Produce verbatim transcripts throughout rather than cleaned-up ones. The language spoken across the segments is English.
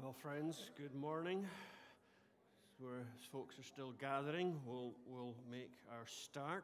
Well, friends, good morning. Where folks are still gathering, we'll, we'll make our start.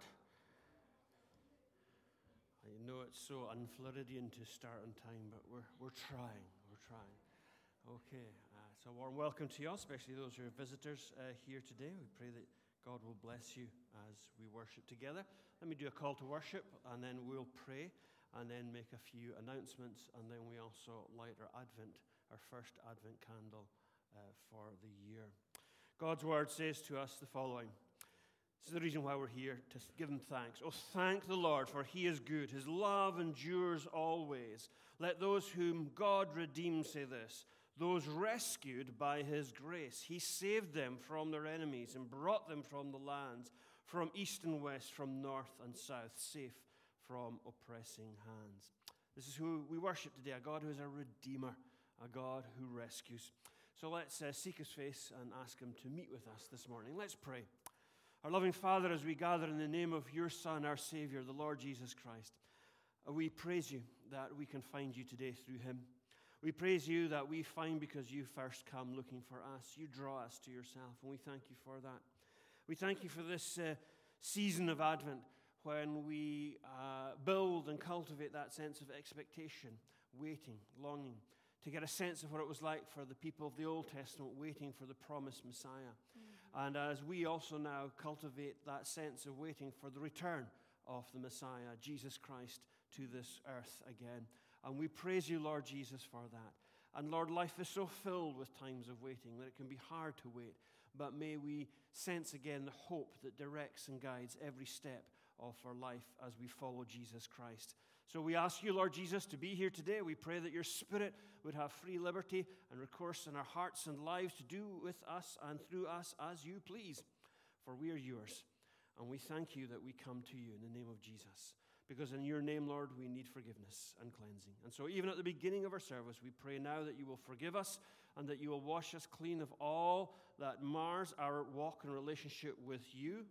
I know it's so un-Floridian to start on time, but we're we're trying, we're trying. Okay, uh, so a warm welcome to you all, especially those who are visitors uh, here today. We pray that God will bless you as we worship together. Let me do a call to worship, and then we'll pray, and then make a few announcements, and then we also light our Advent, our first Advent candle uh, for the year. God's word says to us the following. This is the reason why we're here, to give him thanks. Oh, thank the Lord, for he is good. His love endures always. Let those whom God redeemed say this, those rescued by his grace. He saved them from their enemies and brought them from the lands, from east and west, from north and south, safe from oppressing hands. This is who we worship today, a God who is a redeemer, a God who rescues. So let's uh, seek his face and ask him to meet with us this morning. Let's pray. Our loving Father, as we gather in the name of your Son, our Savior, the Lord Jesus Christ, uh, we praise you that we can find you today through him. We praise you that we find because you first come looking for us. You draw us to yourself, and we thank you for that. We thank you for this uh, season of Advent when we uh, build and cultivate that sense of expectation, waiting, longing, to get a sense of what it was like for the people of the Old Testament waiting for the promised Messiah. Mm-hmm. And as we also now cultivate that sense of waiting for the return of the Messiah, Jesus Christ, to this earth again. And we praise you, Lord Jesus, for that. And Lord, life is so filled with times of waiting that it can be hard to wait. But may we sense again the hope that directs and guides every step of our life as we follow Jesus Christ. So we ask you, Lord Jesus, to be here today. We pray that your Spirit would have free liberty and recourse in our hearts and lives to do with us and through us as you please. For we are yours. And we thank you that we come to you in the name of Jesus. Because in your name, Lord, we need forgiveness and cleansing. And so even at the beginning of our service, we pray now that you will forgive us and that you will wash us clean of all that mars our walk and relationship with you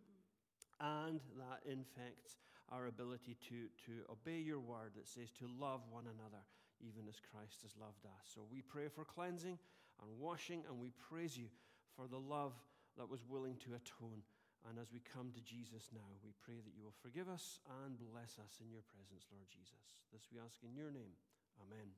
and that infects our ability to, to obey your word that says to love one another even as Christ has loved us. So we pray for cleansing and washing, and we praise you for the love that was willing to atone. And as we come to Jesus now, we pray that you will forgive us and bless us in your presence, Lord Jesus. This we ask in your name. Amen.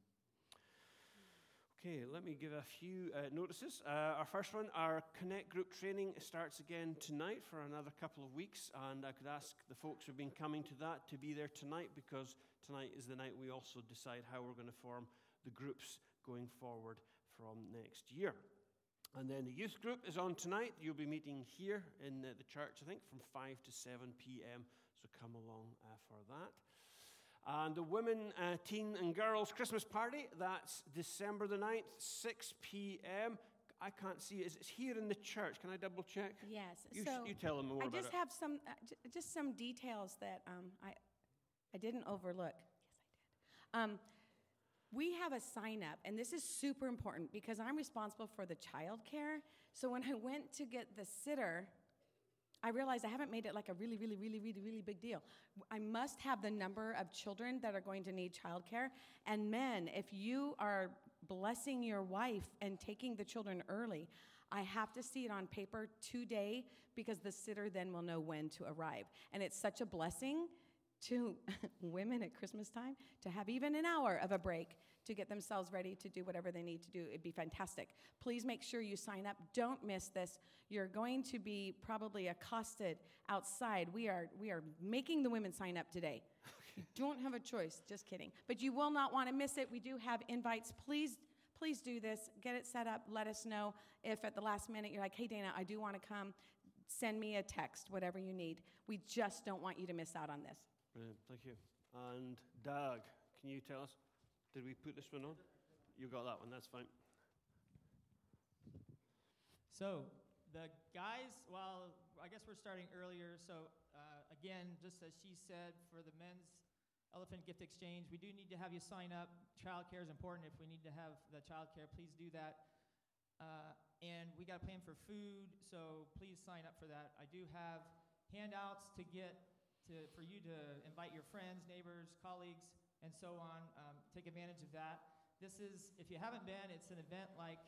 Okay, let me give a few uh, notices. Uh, our first one, our Connect group training starts again tonight for another couple of weeks, and I could ask the folks who've been coming to that to be there tonight, because tonight is the night we also decide how we're going to form the groups going forward from next year. And then the youth group is on tonight. You'll be meeting here in uh, the church, I think, from five to seven p.m., so come along uh, for that. And the women, uh, teen and girls Christmas party, that's December the ninth, six p.m. I can't see it. It's here in the church. Can I double check? Yes. You, so you tell them more I about just it. have some, uh, j- just some details that um, I, I didn't overlook. Yes, I did. Um, we have a sign up, and this is super important because I'm responsible for the child care. So when I went to get the sitter, I realized I haven't made it like a really, really, really, really, really big deal. I must have the number of children that are going to need childcare. And men, if you are blessing your wife and taking the children early, I have to see it on paper today because the sitter then will know when to arrive. And it's such a blessing to women at Christmas time to have even an hour of a break to get themselves ready to do whatever they need to do. It'd be fantastic. Please make sure you sign up. Don't miss this. You're going to be probably accosted outside. We are we are making the women sign up today. You don't have a choice. Just kidding. But you will not want to miss it. We do have invites. Please, please do this. Get it set up. Let us know if at the last minute you're like, hey, Dana, I do want to come. Send me a text, whatever you need. We just don't want you to miss out on this. Brilliant. Thank you. And Doug, can you tell us, did we put this one on? You got that one. That's fine. So the guys, well, I guess we're starting earlier. So uh, again, just as she said, for the men's Elephant Gift Exchange, we do need to have you sign up. Childcare is important. If we need to have the childcare, please do that. Uh, and we got to pay them for food, so please sign up for that. I do have handouts to get to for you to invite your friends, neighbors, colleagues, and so on. Um, take advantage of that. This is, if you haven't been, it's an event like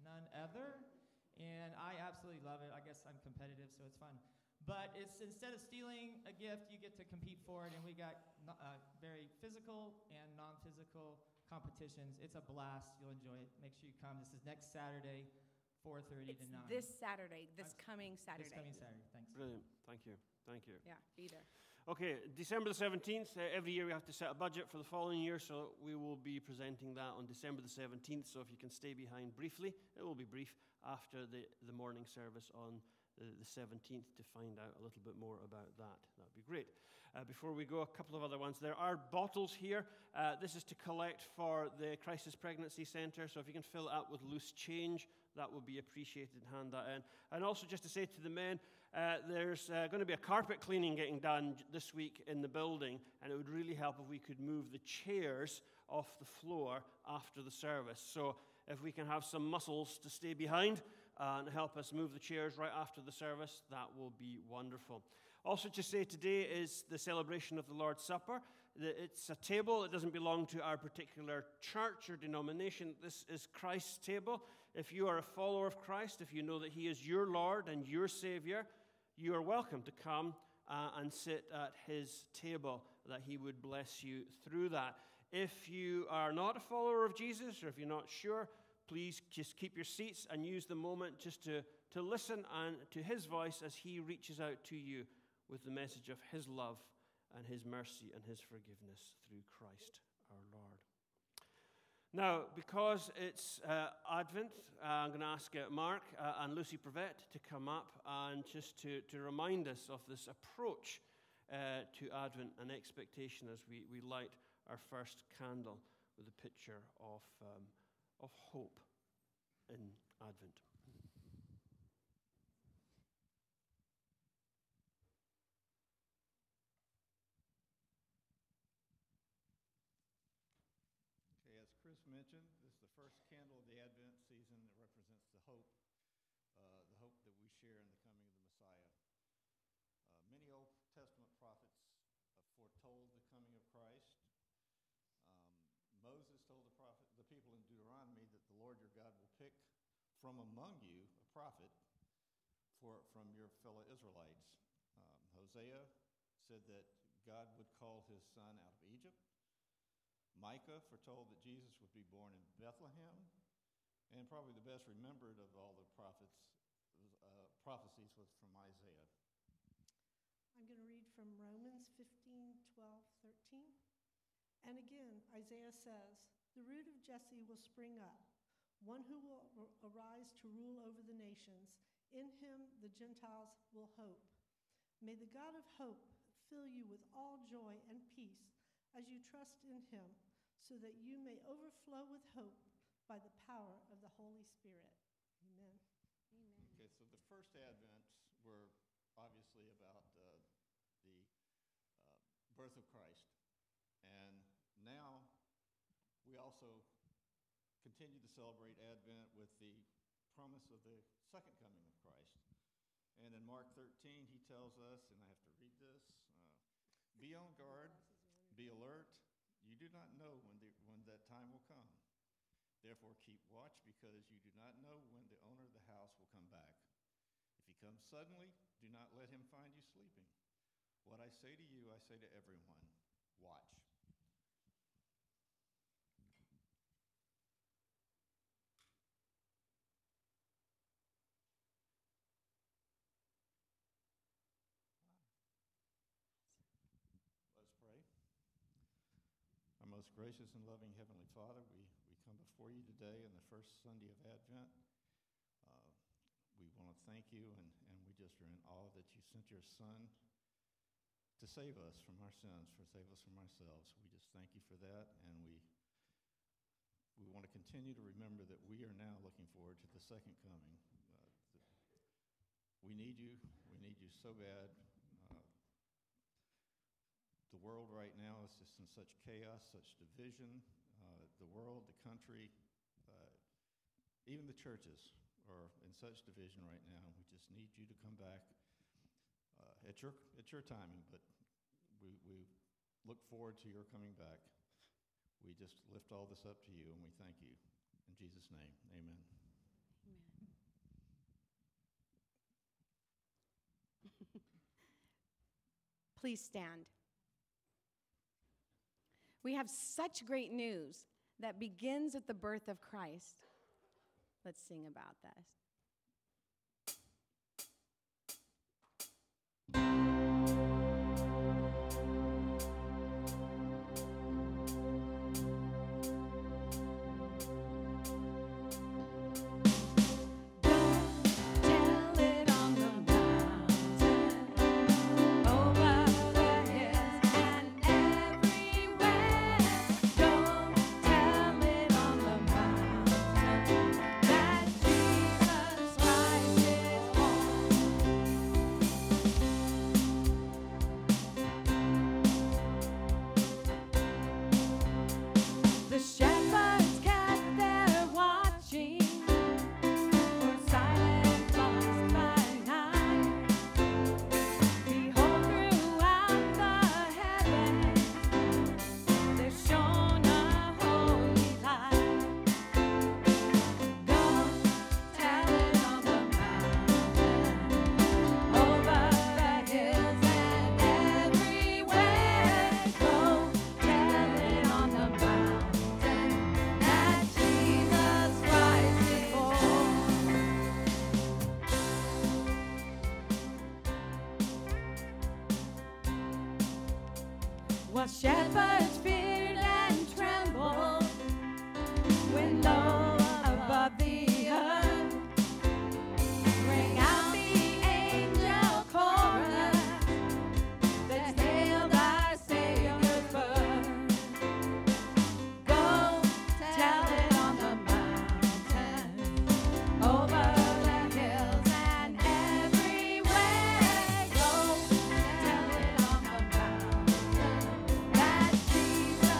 none other. And I absolutely love it. I guess I'm competitive, so it's fun. But it's instead of stealing a gift, you get to compete for it. And we got uh, very physical and non-physical competitions. It's a blast. You'll enjoy it. Make sure you come. This is next Saturday, four thirty to nine. This Saturday, this I'm- coming Saturday. This coming Saturday. Thanks. Brilliant. Thank you. Thank you. Yeah, be there. Okay, December the seventeenth. Uh, every year we have to set a budget for the following year, so we will be presenting that on December the seventeenth. So if you can stay behind briefly, it will be brief after the, the morning service on the, the seventeenth to find out a little bit more about that. That would be great. Uh, before we go, a couple of other ones. There are bottles here. Uh, this is to collect for the Crisis Pregnancy Centre, so if you can fill it up with loose change, that would be appreciated. Hand that in. And also just to say to the men, uh, there's uh, going to be a carpet cleaning getting done j- this week in the building, and it would really help if we could move the chairs off the floor after the service. So if we can have some muscles to stay behind and help us move the chairs right after the service, that will be wonderful. Also to say today is the celebration of the Lord's Supper. It's a table. It doesn't belong to our particular church or denomination. This is Christ's table. If you are a follower of Christ, if you know that he is your Lord and your Savior, you are welcome to come uh, and sit at his table, that he would bless you through that. If you are not a follower of Jesus, or if you're not sure, please just keep your seats and use the moment just to, to listen and to his voice as he reaches out to you with the message of his love and his mercy and his forgiveness through Christ our Lord. Now, because it's uh, Advent, uh, I'm going to ask uh, Mark uh, and Lucy Prevette to come up and just to, to remind us of this approach uh, to Advent and expectation as we, we light our first candle with a picture of, um, of hope in Advent. Chris mentioned, this is the first candle of the Advent season that represents the hope, uh, the hope that we share in the coming of the Messiah. Uh, many Old Testament prophets uh, foretold the coming of Christ. Um, Moses told the prophet, the people in Deuteronomy, that the Lord your God will pick from among you a prophet for, from your fellow Israelites. Um, Hosea said that God would call his son out of Egypt. Micah foretold that Jesus would be born in Bethlehem, and probably the best remembered of all the prophets, uh, prophecies was from Isaiah. I'm going to read from Romans fifteen, twelve, thirteen. And again, Isaiah says, "The root of Jesse will spring up, one who will arise to rule over the nations. In him the Gentiles will hope. May the God of hope fill you with all joy and peace as you trust in him, so that you may overflow with hope by the power of the Holy Spirit." Amen. Amen. Okay, so the first Advents were obviously about uh, the uh, birth of Christ. And now we also continue to celebrate Advent with the promise of the second coming of Christ. And in Mark thirteen, he tells us, and I have to read this, uh, be on guard, be alert. You do not know when, the, when that time will come. Therefore keep watch, because you do not know when the owner of the house will come back. If he comes suddenly, do not let him find you sleeping. What I say to you, I say to everyone, watch. Let's pray. Our most gracious and loving Heavenly Father, we, we come before you today on the first Sunday of Advent. Uh, we want to thank you, and, and we just are in awe that you sent your Son to save us from our sins, for save us from ourselves. We just thank you for that, and we we want to continue to remember that we are now looking forward to the second coming. Uh, the, we need you. We need you so bad. Uh, the world right now is just in such chaos, such division. Uh, the world, the country, uh, even the churches are in such division right now. We just need you to come back uh, at your at your timing, but we, we look forward to your coming back. We just lift all this up to you, and we thank you. In Jesus' name, amen. Please stand. We have such great news that begins at the birth of Christ. Let's sing about this. While shepherds feared and trembled when low above the earth rang out the angel chorus that hailed our Savior's birth. Go tell it on the mountain, over the hills and everywhere. Go tell it on the mountain that Jesus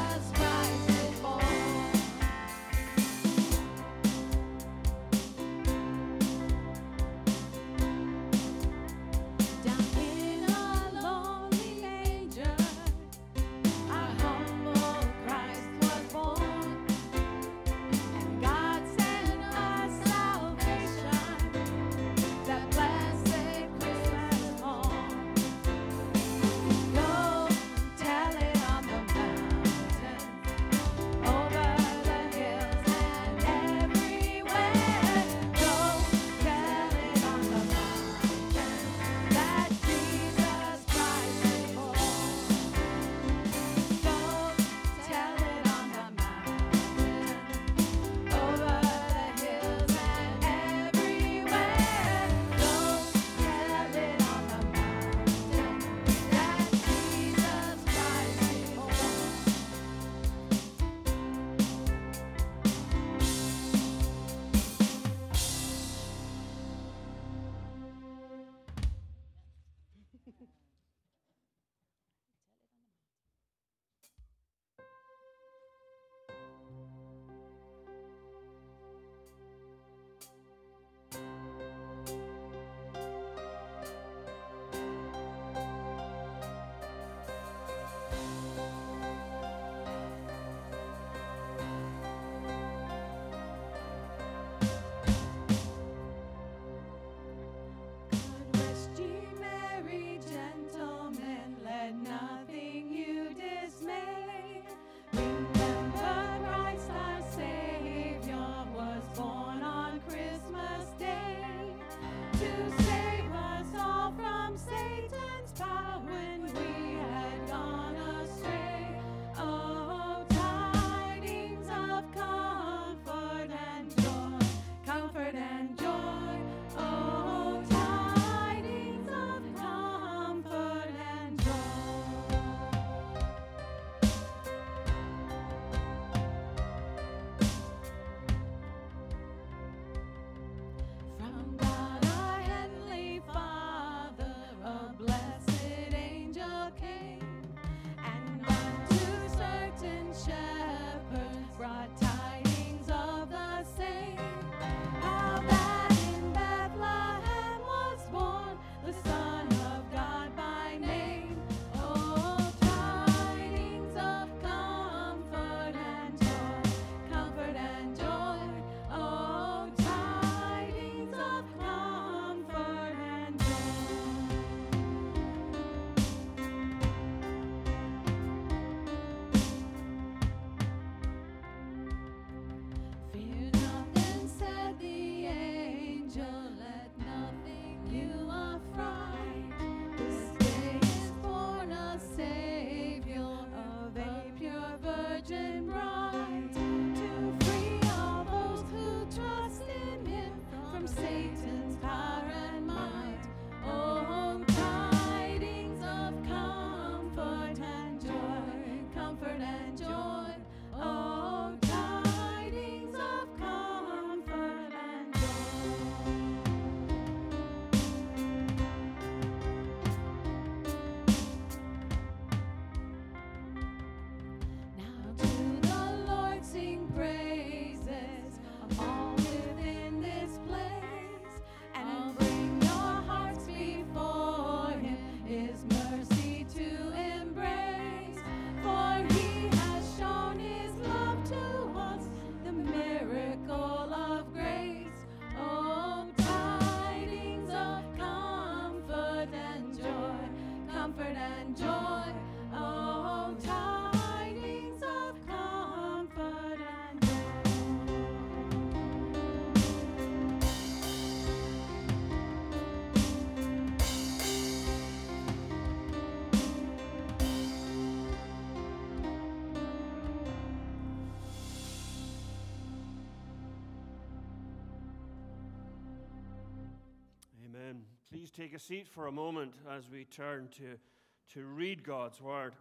Please take a seat for a moment as we turn to, to read God's Word.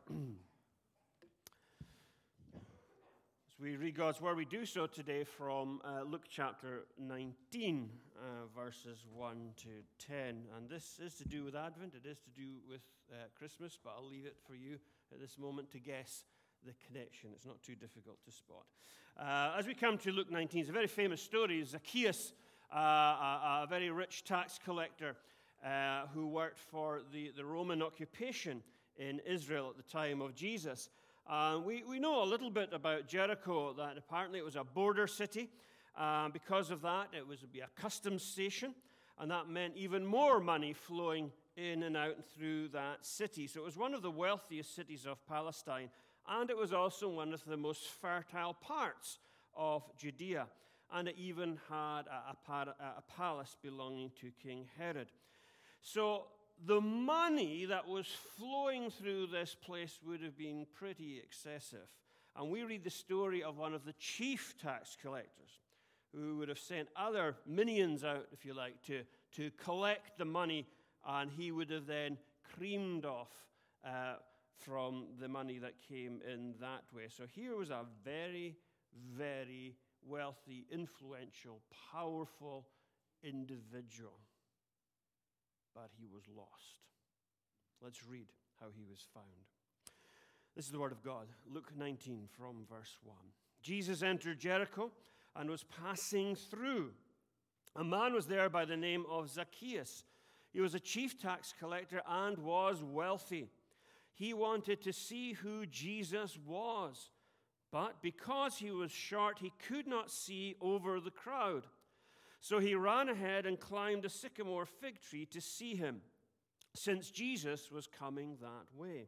As we read God's Word, we do so today from uh, Luke chapter nineteen, uh, verses one to ten. And this is to do with Advent, it is to do with uh, Christmas, but I'll leave it for you at this moment to guess the connection. It's not too difficult to spot. Uh, as we come to Luke nineteen, it's a very famous story. Zacchaeus, uh, a, a very rich tax collector, Uh, who worked for the, the Roman occupation in Israel at the time of Jesus. Uh, we, we know a little bit about Jericho, that apparently it was a border city. Uh, because of that, it was to be a customs station, and that meant even more money flowing in and out and through that city. So it was one of the wealthiest cities of Palestine, and it was also one of the most fertile parts of Judea. And it even had a, a, a palace belonging to King Herod. So the money that was flowing through this place would have been pretty excessive. And we read the story of one of the chief tax collectors who would have sent other minions out, if you like, to, to collect the money, and he would have then creamed off uh, from the money that came in that way. So here was a very, very wealthy, influential, powerful individual. But he was lost. Let's read how he was found. This is the word of God. Luke nineteen from verse one. Jesus entered Jericho and was passing through. A man was there by the name of Zacchaeus. He was a chief tax collector and was wealthy. He wanted to see who Jesus was, but because he was short, he could not see over the crowd. So he ran ahead and climbed a sycamore fig tree to see him, since Jesus was coming that way.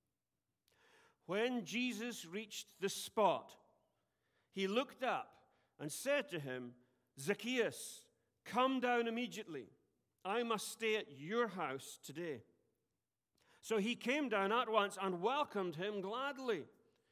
When Jesus reached the spot, he looked up and said to him, "Zacchaeus, come down immediately. I must stay at your house today." So he came down at once and welcomed him gladly.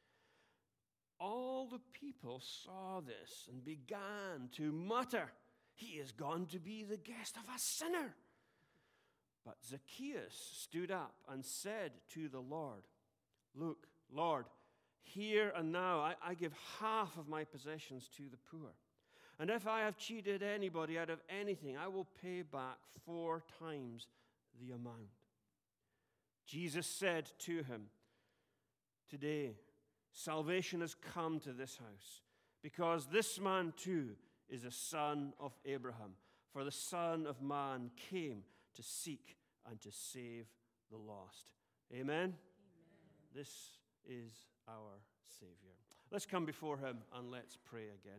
All the people saw this and began to mutter, "He is gone to be the guest of a sinner." But Zacchaeus stood up and said to the Lord, "Look, Lord, here and now I, I give half of my possessions to the poor. And if I have cheated anybody out of anything, I will pay back four times the amount." Jesus said to him, "Today salvation has come to this house, because this man too is a son of Abraham. For the Son of Man came to seek and to save the lost." Amen? Amen. This is our Savior. Let's come before him and let's pray again.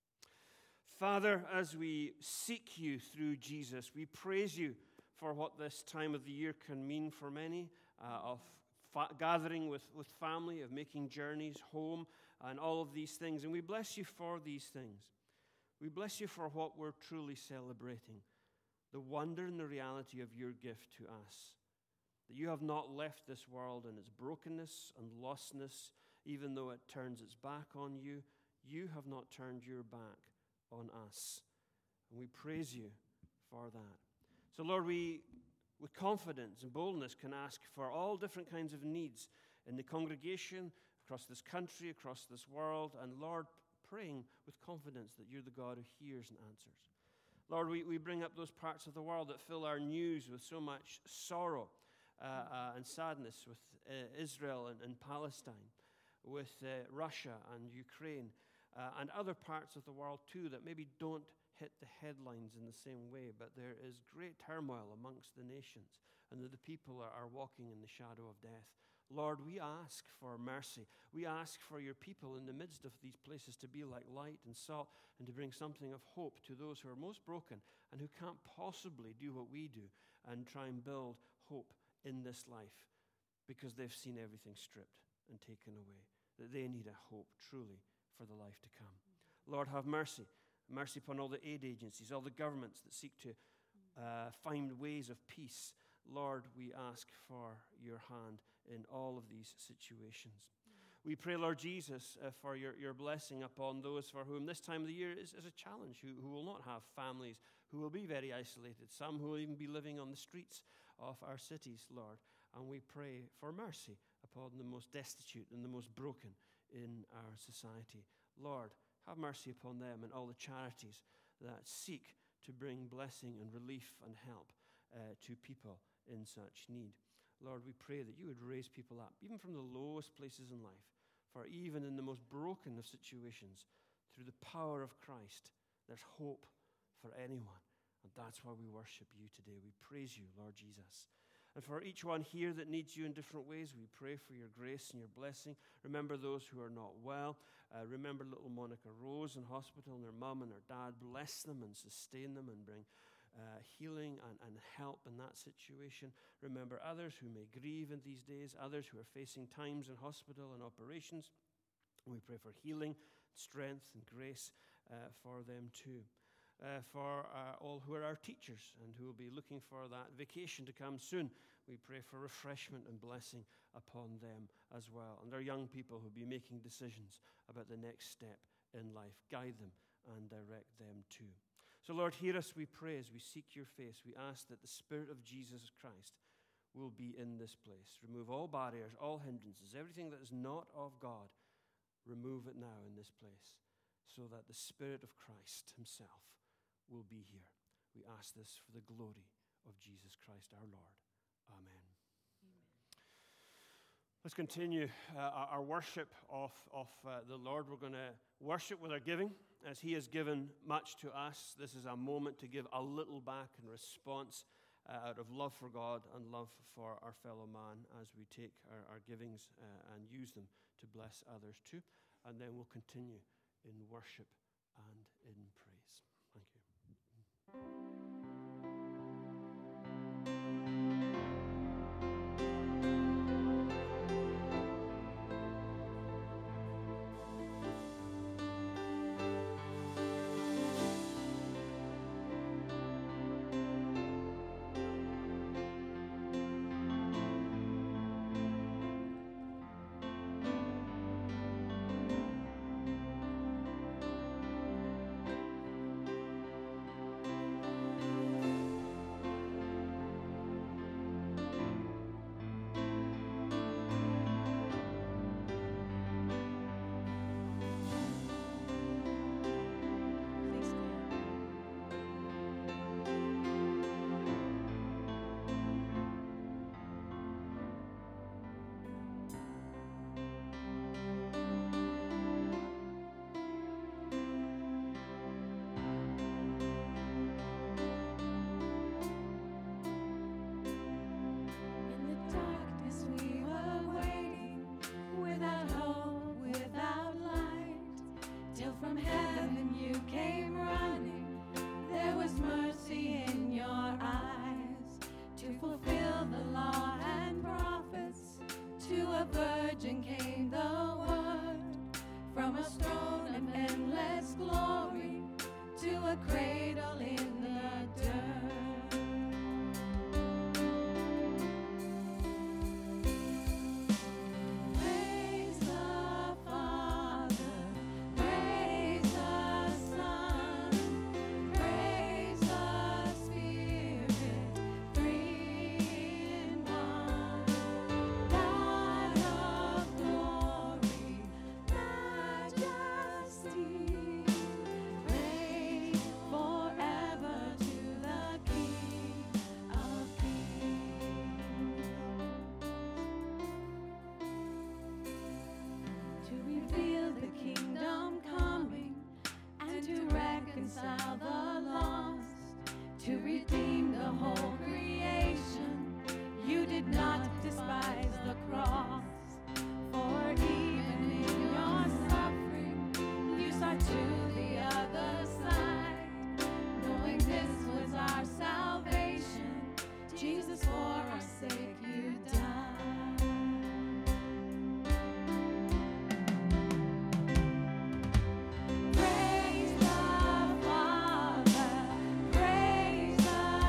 Father, as we seek you through Jesus, we praise you for what this time of the year can mean for many, uh, of fa- gathering with, with family, of making journeys home, and all of these things. And we bless you for these things. We bless you for what we're truly celebrating, the wonder and the reality of your gift to us, that you have not left this world in its brokenness and lostness, even though it turns its back on you. You have not turned your back on us, and we praise you for that. So, Lord, we, with confidence and boldness, can ask for all different kinds of needs in the congregation, across this country, across this world, and, Lord, praying with confidence that you're the God who hears and answers. Lord, we, we bring up those parts of the world that fill our news with so much sorrow uh, uh, and sadness, with uh, Israel and, and Palestine, with uh, Russia and Ukraine, uh, and other parts of the world too that maybe don't hit the headlines in the same way, but there is great turmoil amongst the nations, and that the people are, are walking in the shadow of death. Lord, we ask for mercy. We ask for your people in the midst of these places to be like light and salt, and to bring something of hope to those who are most broken and who can't possibly do what we do and try and build hope in this life, because they've seen everything stripped and taken away, that they need a hope truly for the life to come. Lord, have mercy. Mercy upon all the aid agencies, all the governments that seek to uh, find ways of peace. Lord, we ask for your hand in all of these situations. Mm. We pray, Lord Jesus, uh, for your, your blessing upon those for whom this time of the year is, is a challenge, who, who will not have families, who will be very isolated, some who will even be living on the streets of our cities, Lord. And we pray for mercy upon the most destitute and the most broken in our society. Lord, have mercy upon them and all the charities that seek to bring blessing and relief and help uh, to people in such need. Lord, we pray that you would raise people up, even from the lowest places in life, for even in the most broken of situations, through the power of Christ, there's hope for anyone. And that's why we worship you today. We praise you, Lord Jesus. And for each one here that needs you in different ways, we pray for your grace and your blessing. Remember those who are not well. Uh, remember little Monica Rose in hospital and her mum and her dad. Bless them and sustain them and bring uh, healing and, and help in that situation. Remember others who may grieve in these days, others who are facing times in hospital and operations. We pray for healing, strength, and grace uh, for them too. Uh, for uh, all who are our teachers and who will be looking for that vacation to come soon. We pray for refreshment and blessing upon them as well. And our young people who will be making decisions about the next step in life. Guide them and direct them too. So Lord, hear us, we pray, as we seek your face. We ask that the Spirit of Jesus Christ will be in this place. Remove all barriers, all hindrances, everything that is not of God. Remove it now in this place so that the Spirit of Christ himself will be here. We ask this for the glory of Jesus Christ our Lord. Amen. Amen. Let's continue uh, our worship of, of uh, the Lord. We're going to worship with our giving. As he has given much to us, this is a moment to give a little back in response uh, out of love for God and love for our fellow man as we take our, our givings uh, and use them to bless others too. And then we'll continue in worship and in praise. Thank you. Praise the Father, praise the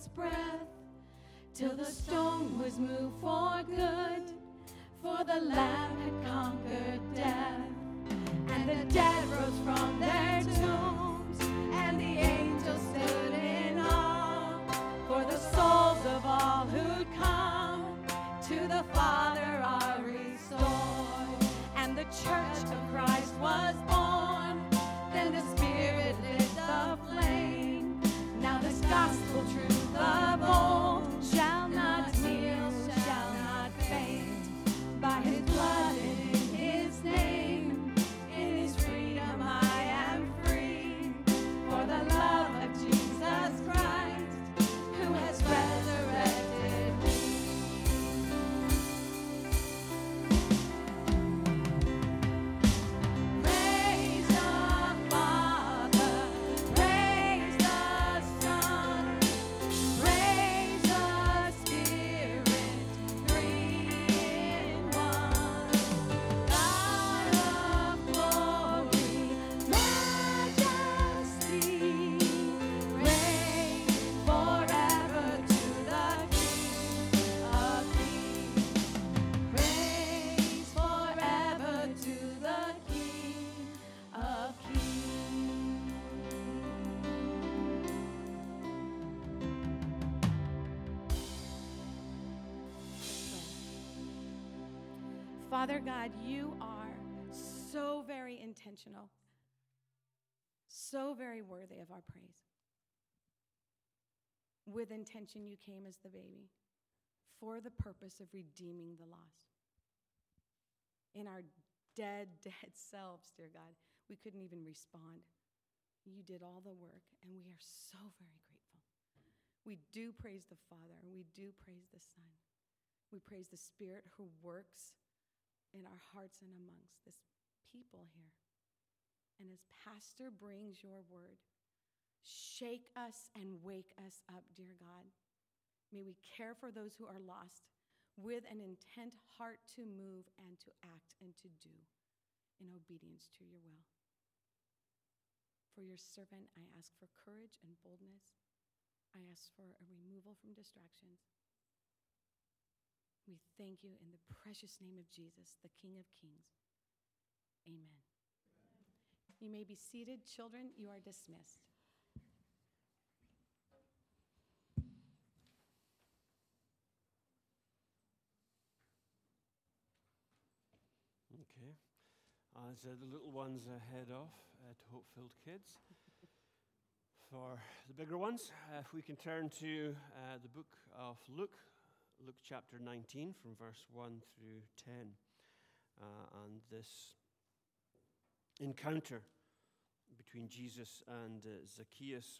its breath, till the stone was moved for good, for the Lamb had conquered death. And the dead rose from their tombs, and the angels stood in awe, for the souls of all who'd come to the Father are restored. And the church of Christ was born, then the Spirit lit the flame. Now this gospel truth of old shall not kneel, shall not faint. By his blood and in his name, in his freedom I am free. For the love of Jesus Christ, who has resurrected me. Praise the Father, praise the Son, praise the Spirit, three in one. God of glory, majesty, reign forever to the King of Kings. Praise forever to the King of Kings. Father God, you are so very intentional, so very worthy of our praise. With intention, you came as the baby for the purpose of redeeming the lost. In our dead, dead selves, dear God, we couldn't even respond. You did all the work, and we are so very grateful. We do praise the Father, and we do praise the Son. We praise the Spirit who works in our hearts and amongst this people here. And as Pastor brings your word, shake us and wake us up, dear God. May we care for those who are lost with an intent heart to move and to act and to do in obedience to your will. For your servant, I ask for courage and boldness. I ask for a removal from distractions. We thank you in the precious name of Jesus, the King of Kings. Amen. You may be seated. Children, you are dismissed. Okay. As uh, the little ones uh, head off uh, to Hope-Filled Kids. For the bigger ones, uh, if we can turn to uh, the book of Luke, Luke chapter nineteen, from verse one through ten. Uh, and this encounter between Jesus and uh, Zacchaeus.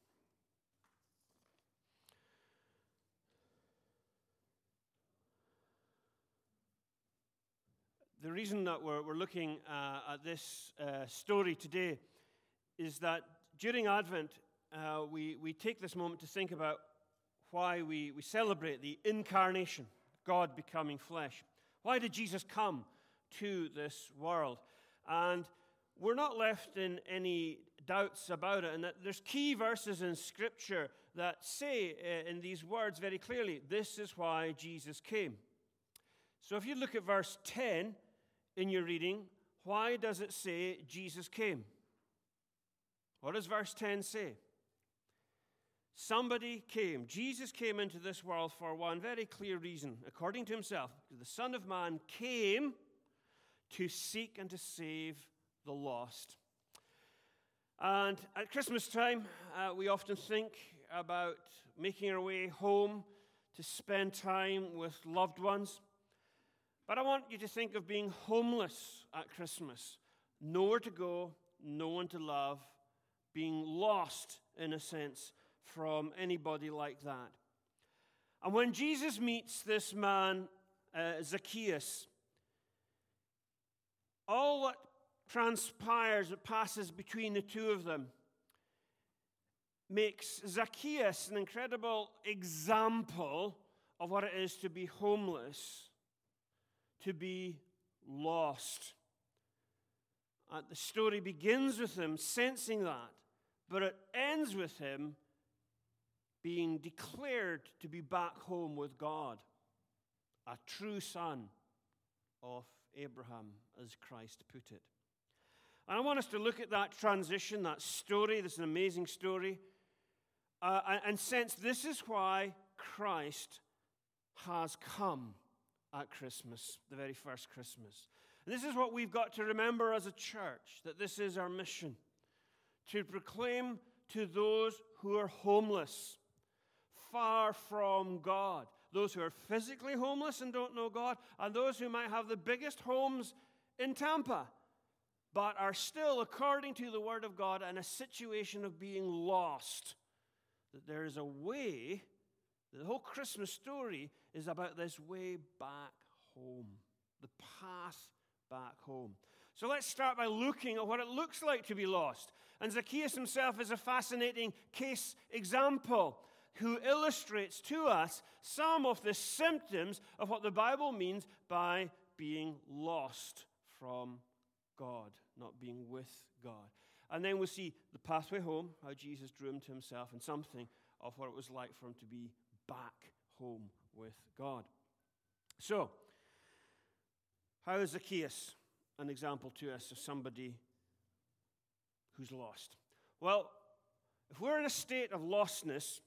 The reason that we're, we're looking uh, at this uh, story today is that during Advent, uh, we, we take this moment to think about why we, we celebrate the incarnation, God becoming flesh. Why did Jesus come to this world? And we're not left in any doubts about it, and that there's key verses in Scripture that say uh, in these words very clearly, this is why Jesus came. So if you look at verse ten in your reading, why does it say Jesus came? What does verse ten say? Somebody came. Jesus came into this world for one very clear reason. According to himself, the Son of Man came to seek and to save the lost. And at Christmas time, uh, we often think about making our way home to spend time with loved ones. But I want you to think of being homeless at Christmas. Nowhere to go, no one to love, being lost, in a sense, from anybody like that. And when Jesus meets this man, uh, Zacchaeus, all that transpires, that passes between the two of them, makes Zacchaeus an incredible example of what it is to be homeless, to be lost. Uh, the story begins with him sensing that, but it ends with him being declared to be back home with God, a true son of Abraham, as Christ put it. And I want us to look at that transition, that story. This is an amazing story, uh, and, and sense this is why Christ has come at Christmas, the very first Christmas. And this is what we've got to remember as a church, that this is our mission, to proclaim to those who are homeless, far from God, those who are physically homeless and don't know God, and those who might have the biggest homes in Tampa, but are still, according to the Word of God, in a situation of being lost. That there is a way, the whole Christmas story is about this way back home, the path back home. So let's start by looking at what it looks like to be lost. And Zacchaeus himself is a fascinating case example who illustrates to us some of the symptoms of what the Bible means by being lost from God, not being with God. And then we'll see the pathway home, how Jesus drew him to himself, and something of what it was like for him to be back home with God. So, how is Zacchaeus an example to us of somebody who's lost? Well, if we're in a state of lostness,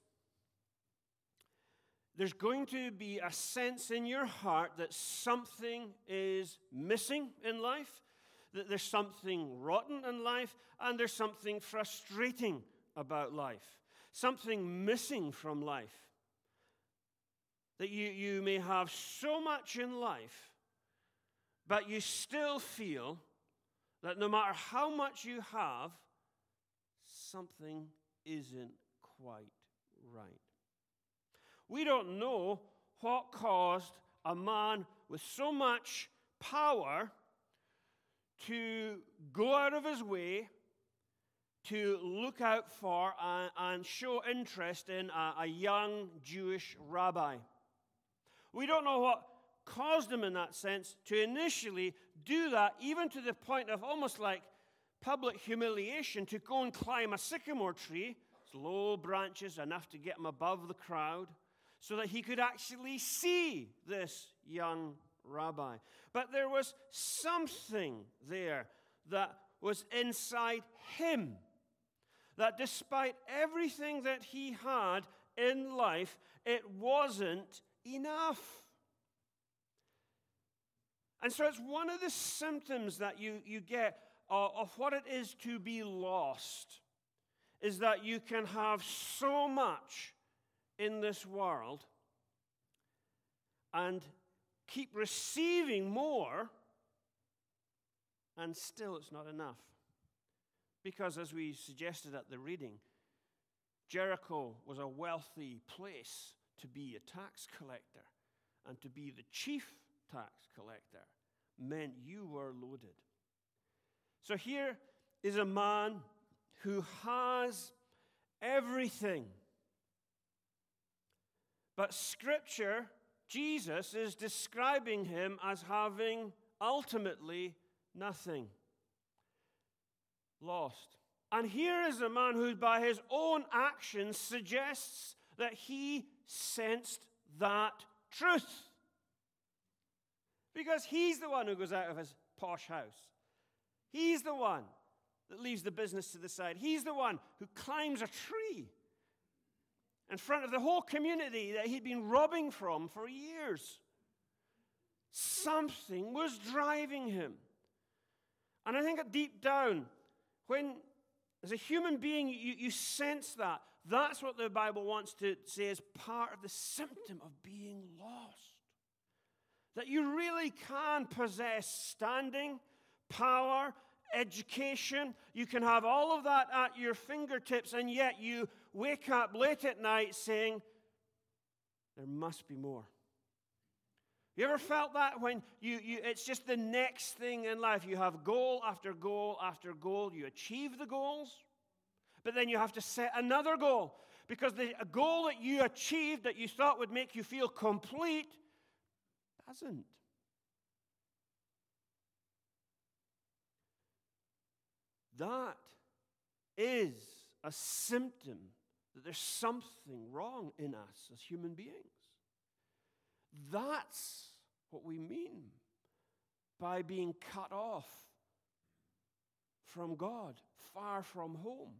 there's going to be a sense in your heart that something is missing in life, that there's something rotten in life, and there's something frustrating about life, something missing from life. That you, you may have so much in life, but you still feel that no matter how much you have, something isn't quite right. We don't know what caused a man with so much power to go out of his way to look out for and, and show interest in a, a young Jewish rabbi. We don't know what caused him in that sense to initially do that, even to the point of almost like public humiliation, to go and climb a sycamore tree, its low branches enough to get him above the crowd, so that he could actually see this young rabbi. But there was something there that was inside him, that despite everything that he had in life, it wasn't enough. And so it's one of the symptoms that you, you get of, of what it is to be lost, is that you can have so much in this world and keep receiving more, and still it's not enough. Because as we suggested at the reading, Jericho was a wealthy place to be a tax collector, and to be the chief tax collector meant you were loaded. So here is a man who has everything. But Scripture, Jesus, is describing him as having ultimately nothing. Lost. And here is a man who, by his own actions, suggests that he sensed that truth. Because he's the one who goes out of his posh house. He's the one that leaves the business to the side. He's the one who climbs a tree in front of the whole community that he'd been robbing from for years. Something was driving him. And I think that deep down, when, as a human being, you, you sense that, that's what the Bible wants to say is part of the symptom of being lost. That you really can possess standing, power, education. You can have all of that at your fingertips, and yet you wake up late at night saying, there must be more. You ever felt that when you, you it's just the next thing in life? You have goal after goal after goal. You achieve the goals, but then you have to set another goal. Because the a goal that you achieved that you thought would make you feel complete doesn't. That is a symptom that there's something wrong in us as human beings. That's what we mean by being cut off from God, far from home,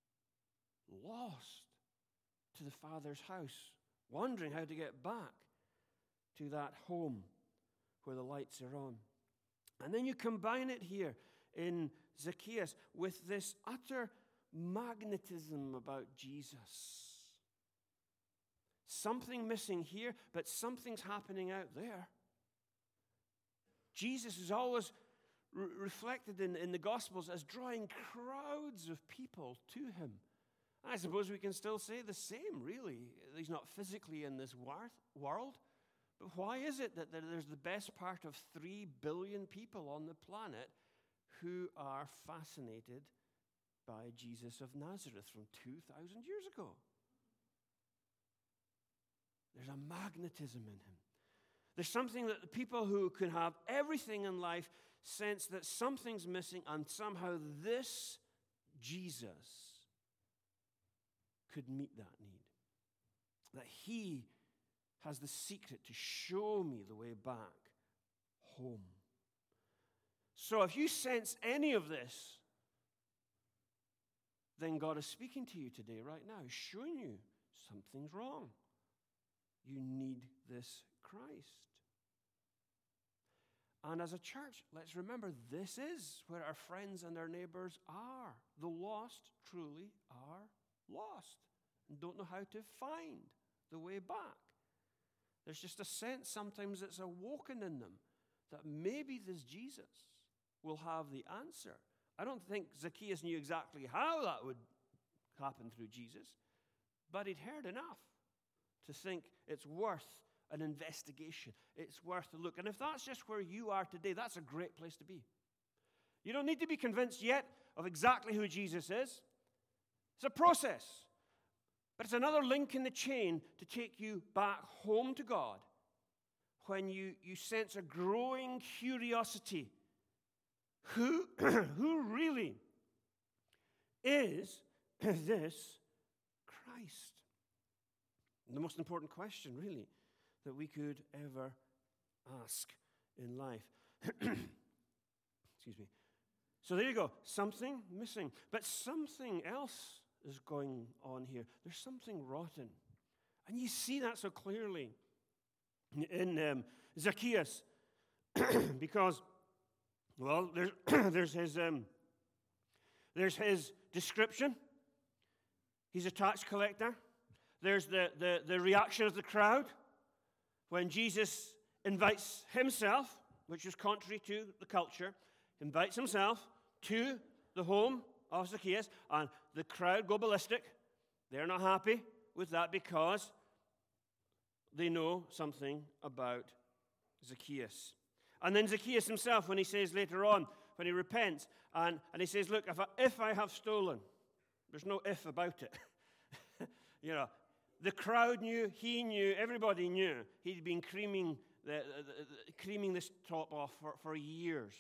lost to the Father's house, wondering how to get back to that home where the lights are on. And then you combine it here in Zacchaeus with this utter magnetism about Jesus. Something missing here, but something's happening out there. Jesus is always re- reflected in, in the Gospels as drawing crowds of people to him. I suppose we can still say the same, really. He's not physically in this war- world. But why is it that there's the best part of three billion people on the planet who are fascinated by Jesus of Nazareth from two thousand years ago? There's a magnetism in him. There's something that the people who can have everything in life sense that something's missing, and somehow this Jesus could meet that need. That he has the secret to show me the way back home. So if you sense any of this, then God is speaking to you today, right now. He's showing you something's wrong. You need this Christ. And as a church, let's remember this is where our friends and our neighbors are. The lost truly are lost and don't know how to find the way back. There's just a sense sometimes it's awoken in them that maybe this Jesus will have the answer. I don't think Zacchaeus knew exactly how that would happen through Jesus, but he'd heard enough to think it's worth an investigation. It's worth a look. And if that's just where you are today, that's a great place to be. You don't need to be convinced yet of exactly who Jesus is. It's a process. But it's another link in the chain to take you back home to God when you, you sense a growing curiosity. Who, who really is this Christ? The most important question, really, that we could ever ask in life. Excuse me. So there you go. Something missing. But something else is going on here. There's something rotten. And you see that so clearly in um, Zacchaeus. Because, well, there's, there's, his, um, there's his description. He's a tax collector. There's the, the, the reaction of the crowd when Jesus invites himself, which is contrary to the culture, invites himself to the home of Zacchaeus, and the crowd go ballistic. They're not happy with that because they know something about Zacchaeus. And then Zacchaeus himself, when he says later on, when he repents, and, and he says, look, if I, if I have stolen, there's no if about it. You know, the crowd knew, he knew, everybody knew he'd been creaming, the, the, the, creaming this top off for, for years.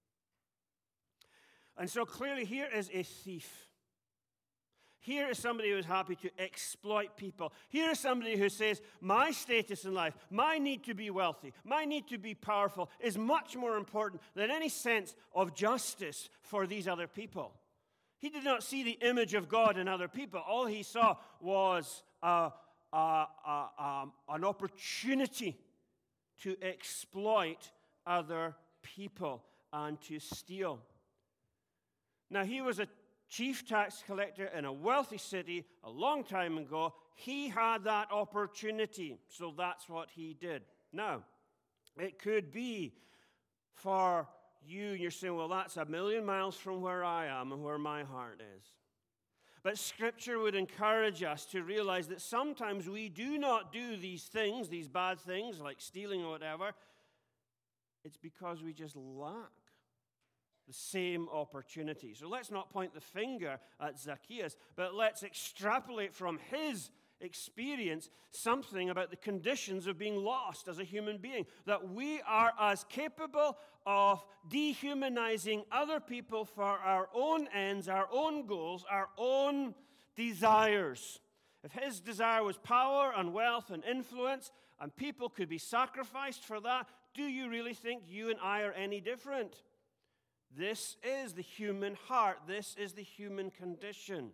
And so clearly here is a thief. Here is somebody who is happy to exploit people. Here is somebody who says, my status in life, my need to be wealthy, my need to be powerful is much more important than any sense of justice for these other people. He did not see the image of God in other people. All he saw was uh, uh, uh, um, an opportunity to exploit other people and to steal. Now, he was a chief tax collector in a wealthy city a long time ago. He had that opportunity, so that's what he did. Now, it could be for you, and you're saying, well, that's a million miles from where I am and where my heart is. But Scripture would encourage us to realize that sometimes we do not do these things, these bad things, like stealing or whatever. It's because we just lack the same opportunity. So let's not point the finger at Zacchaeus, but let's extrapolate from his experience something about the conditions of being lost as a human being, that we are as capable of dehumanizing other people for our own ends, our own goals, our own desires. if his desire was power and wealth and influence, and people could be sacrificed for that, do you really think you and I are any different? This is the human heart. This is the human condition.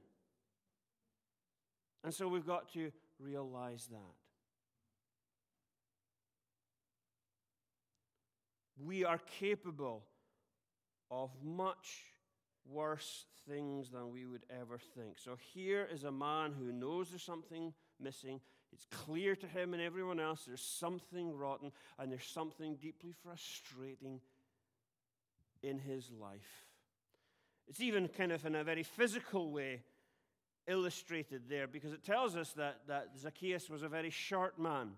And so we've got to realize that. We are capable of much worse things than we would ever think. So here is a man who knows there's something missing. It's clear to him and everyone else there's something rotten, and there's something deeply frustrating in his life. It's even kind of in a very physical way illustrated there, because it tells us that, that Zacchaeus was a very short man.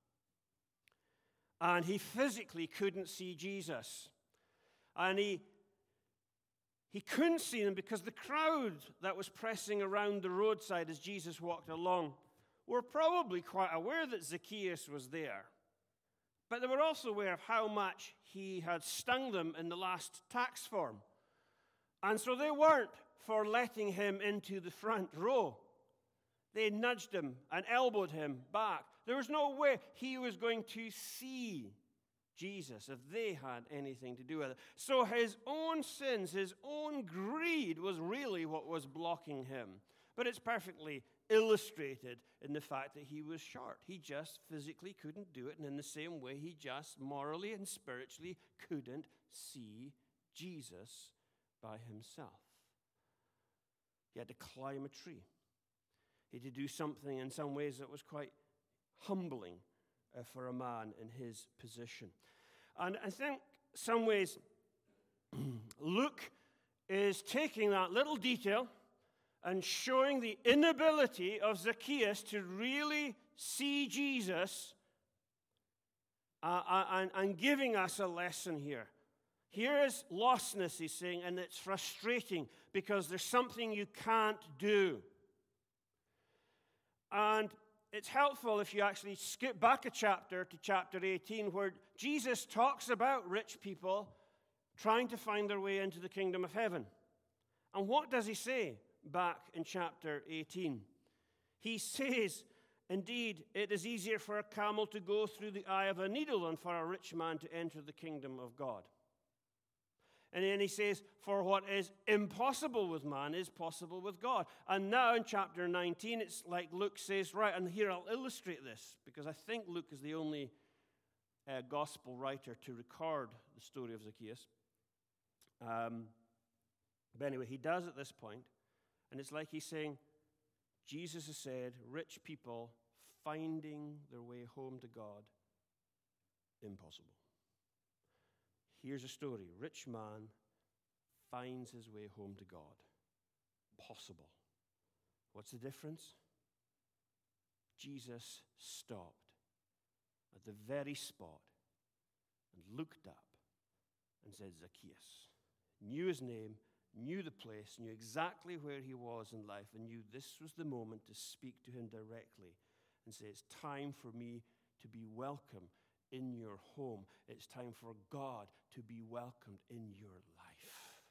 And he physically couldn't see Jesus. And he, he couldn't see him because the crowd that was pressing around the roadside as Jesus walked along were probably quite aware that Zacchaeus was there. But they were also aware of how much he had stung them in the last tax form. And so they weren't for letting him into the front row. They nudged him and elbowed him back. There was no way he was going to see Jesus if they had anything to do with it. So his own sins, his own greed was really what was blocking him. But it's perfectly illustrated in the fact that he was short. He just physically couldn't do it. And in the same way, he just morally and spiritually couldn't see Jesus by himself. He had to climb a tree. He had to do something in some ways that was quite humbling uh, for a man in his position. And I think some ways Luke is taking that little detail and showing the inability of Zacchaeus to really see Jesus uh, and, and giving us a lesson here. Here is lostness, he's saying, and it's frustrating because there's something you can't do. And it's helpful if you actually skip back a chapter to chapter eighteen, where Jesus talks about rich people trying to find their way into the kingdom of heaven. And what does he say back in chapter eighteen? He says, indeed, it is easier for a camel to go through the eye of a needle than for a rich man to enter the kingdom of God. And then he says, for what is impossible with man is possible with God. And now in chapter nineteen, it's like Luke says, right, and here I'll illustrate this, because I think Luke is the only uh, gospel writer to record the story of Zacchaeus. Um, but anyway, he does at this point, and it's like he's saying, Jesus has said, rich people finding their way home to God, impossible. Here's a story. Rich man finds his way home to God. Possible. What's the difference? Jesus stopped at the very spot and looked up and said, Zacchaeus. Knew his name, knew the place, knew exactly where he was in life, and knew this was the moment to speak to him directly and say, it's time for me to be welcome in your home. It's time for God to be welcomed in your life.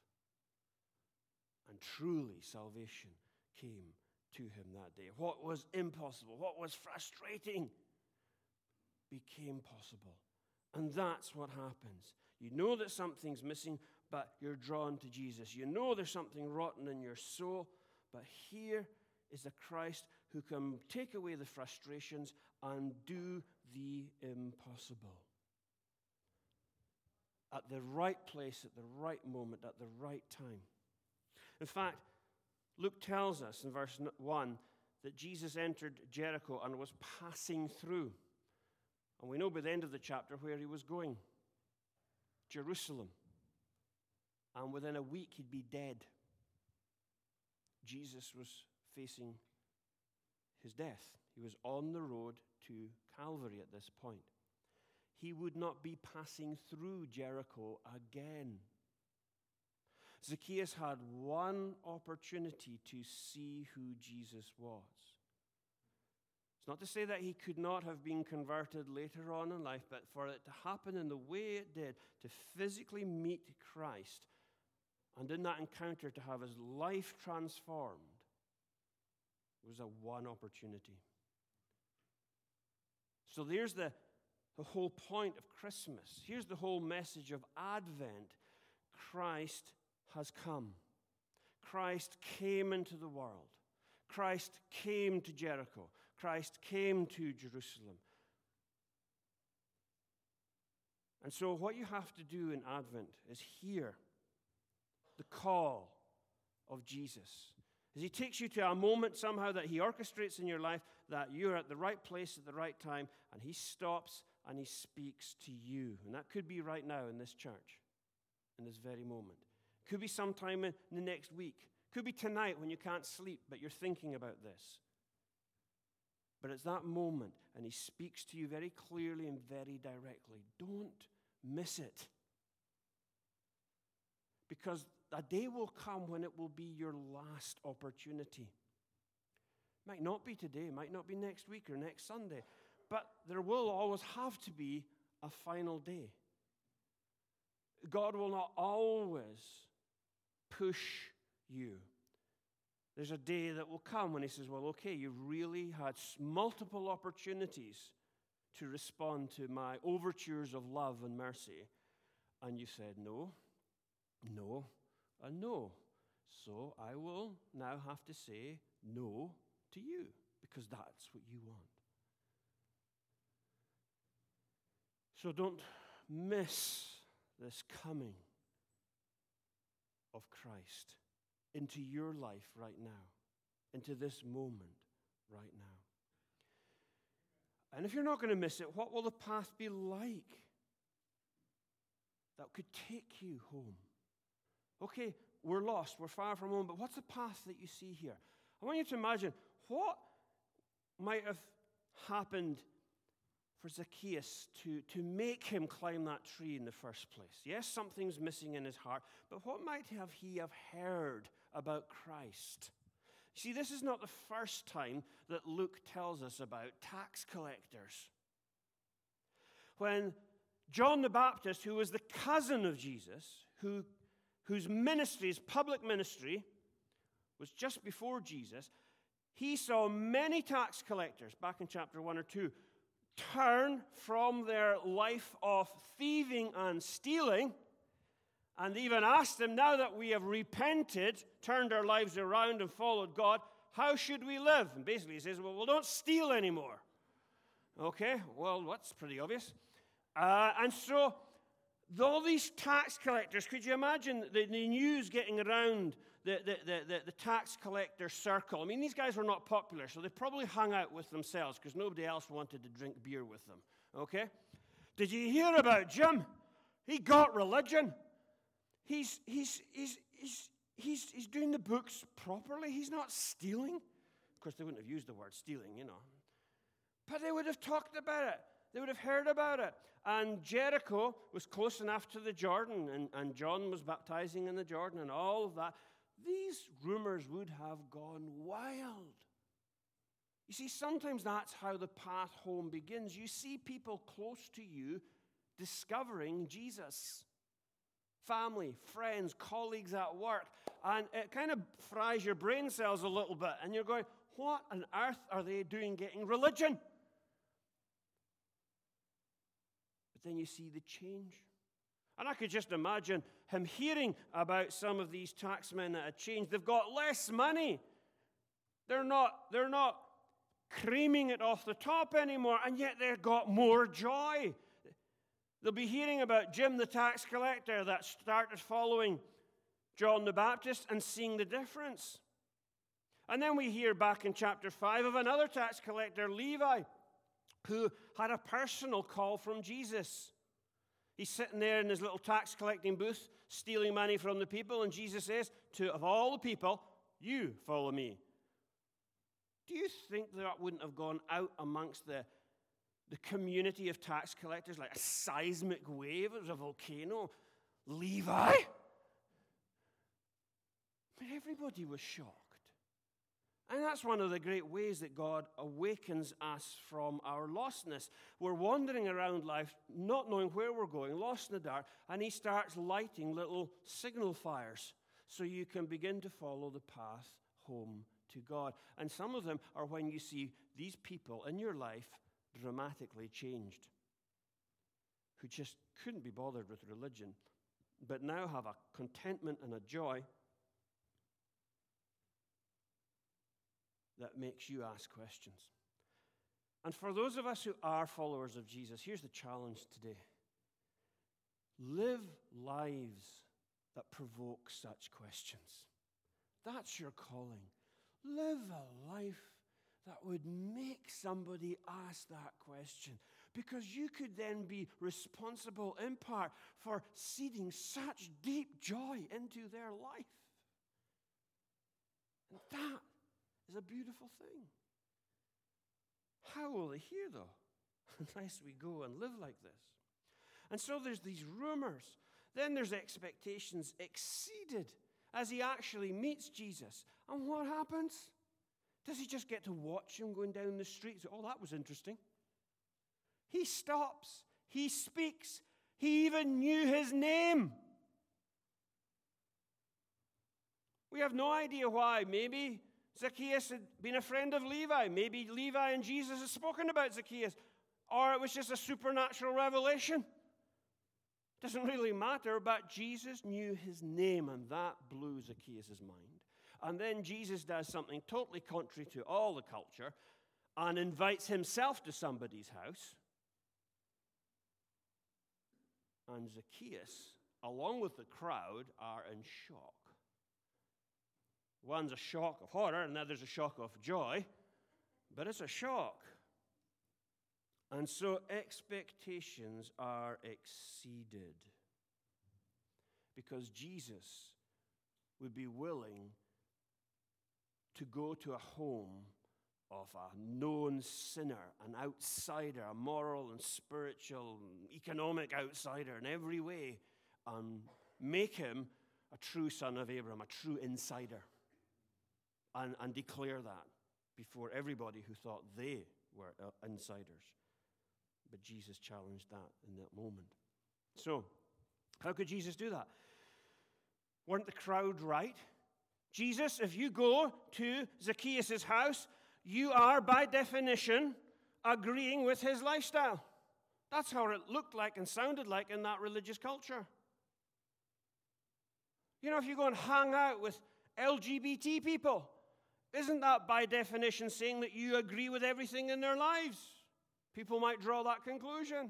And truly, salvation came to him that day. What was impossible, what was frustrating, became possible. And that's what happens. You know that something's missing, but you're drawn to Jesus. You know there's something rotten in your soul, but here is a Christ who can take away the frustrations and do the impossible. At the right place, at the right moment, at the right time. In fact, Luke tells us in verse one that Jesus entered Jericho and was passing through. And we know by the end of the chapter where he was going. Jerusalem. And within a week he'd be dead. Jesus was facing his death. He was on the road to Calvary at this point. He would not be passing through Jericho again. Zacchaeus had one opportunity to see who Jesus was. It's not to say that he could not have been converted later on in life, but for it to happen in the way it did, to physically meet Christ, and in that encounter to have his life transformed, It was a one opportunity. So there's the, the whole point of Christmas. Here's the whole message of Advent. Christ has come. Christ came into the world. Christ came to Jericho. Christ came to Jerusalem. And so what you have to do in Advent is hear the call of Jesus. As he takes you to a moment somehow that he orchestrates in your life, that you're at the right place at the right time, and he stops and he speaks to you. And that could be right now in this church, in this very moment. It could be sometime in the next week. It could be tonight when you can't sleep, but you're thinking about this. But it's that moment, and he speaks to you very clearly and very directly. Don't miss it. Because a day will come when it will be your last opportunity. Might not be today, might not be next week or next Sunday, but there will always have to be a final day. God will not always push you. There's a day that will come when he says, well, okay, you've really had multiple opportunities to respond to my overtures of love and mercy, and you said no, no, and no. So I will now have to say no to you, because that's what you want. So don't miss this coming of Christ into your life right now, into this moment right now. And if you're not going to miss it, what will the path be like that could take you home? Okay, we're lost, we're far from home, but what's the path that you see here? I want you to imagine what might have happened for Zacchaeus to, to make him climb that tree in the first place. Yes, something's missing in his heart, but what might have he have heard about Christ? See, this is not the first time that Luke tells us about tax collectors. When John the Baptist, who was the cousin of Jesus, who, whose ministry, his public ministry, was just before Jesus, he saw many tax collectors, back in chapter one or two, turn from their life of thieving and stealing, and even asked them, now that we have repented, turned our lives around and followed God, how should we live? And basically he says, well, well, don't steal anymore. Okay, well, that's pretty obvious. Uh, and so, all these tax collectors, could you imagine the, the news getting around the, the, the, the, the tax collector circle? I mean, these guys were not popular, so they probably hung out with themselves because nobody else wanted to drink beer with them. Okay? Did you hear about Jim? He got religion. He's, he's, he's, he's, he's, he's doing the books properly. He's not stealing. Of course, they wouldn't have used the word stealing, you know. But they would have talked about it. They would have heard about it. And Jericho was close enough to the Jordan, and, and John was baptizing in the Jordan and all of that. These rumors would have gone wild. You see, sometimes that's how the path home begins. You see people close to you discovering Jesus. Family, friends, colleagues at work. And it kind of fries your brain cells a little bit. And you're going, what on earth are they doing getting religion? But then you see the change. And I could just imagine him hearing about some of these taxmen that had changed. They've got less money. They're not, they're not creaming it off the top anymore, and yet they've got more joy. They'll be hearing about Jim the tax collector that started following John the Baptist and seeing the difference. And then we hear back in chapter five of another tax collector, Levi, who had a personal call from Jesus. He's sitting there in his little tax collecting booth, stealing money from the people, and Jesus says, to of all the people, you follow me. Do you think that wouldn't have gone out amongst the, the community of tax collectors like a seismic wave? It was a volcano. Levi? But everybody was shocked. And that's one of the great ways that God awakens us from our lostness. We're wandering around life, not knowing where we're going, lost in the dark, and he starts lighting little signal fires so you can begin to follow the path home to God. And some of them are when you see these people in your life dramatically changed, who just couldn't be bothered with religion, but now have a contentment and a joy that makes you ask questions. And for those of us who are followers of Jesus, here's the challenge today. Live lives that provoke such questions. That's your calling. Live a life that would make somebody ask that question, because you could then be responsible in part for seeding such deep joy into their life. And that is a beautiful thing. How will they hear, though, unless we go and live like this? And so there's these rumors. Then there's expectations exceeded as he actually meets Jesus. And what happens? Does he just get to watch him going down the street? Oh, that was interesting. He stops. He speaks. He even knew his name. We have no idea why. Maybe Zacchaeus had been a friend of Levi. Maybe Levi and Jesus had spoken about Zacchaeus. Or it was just a supernatural revelation. Doesn't really matter, but Jesus knew his name, and that blew Zacchaeus' mind. And then Jesus does something totally contrary to all the culture and invites himself to somebody's house. And Zacchaeus, along with the crowd, are in shock. One's a shock of horror, and the other's a shock of joy, but it's a shock. And so expectations are exceeded because Jesus would be willing to go to a home of a known sinner, an outsider, a moral and spiritual, and economic outsider in every way, and make him a true son of Abraham, a true insider, and, and declare that before everybody who thought they were uh, insiders. But Jesus challenged that in that moment. So, how could Jesus do that? Weren't the crowd right? Jesus, if you go to Zacchaeus' house, you are, by definition, agreeing with his lifestyle. That's how it looked like and sounded like in that religious culture. You know, if you go and hang out with L G B T people, isn't that by definition saying that you agree with everything in their lives? People might draw that conclusion.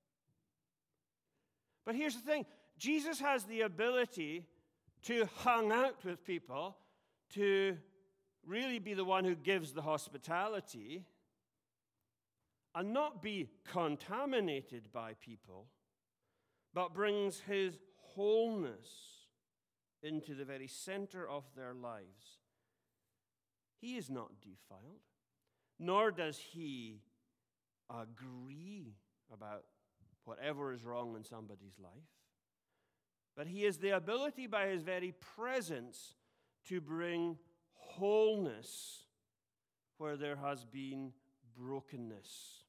But here's the thing. Jesus has the ability to hang out with people, to really be the one who gives the hospitality, and not be contaminated by people, but brings his wholeness into the very center of their lives. He is not defiled, nor does he agree about whatever is wrong in somebody's life. But he has the ability by his very presence to bring wholeness where there has been brokenness.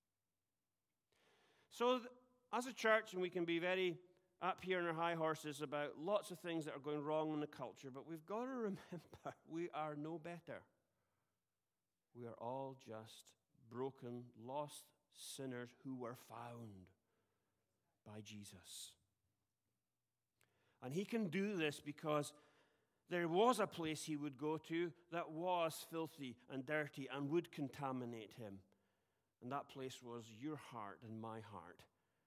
So as a church, and we can be very up here on our high horses about lots of things that are going wrong in the culture, but we've got to remember we are no better. We are all just broken, lost sinners who were found by Jesus. And he can do this because there was a place he would go to that was filthy and dirty and would contaminate him. And that place was your heart and my heart.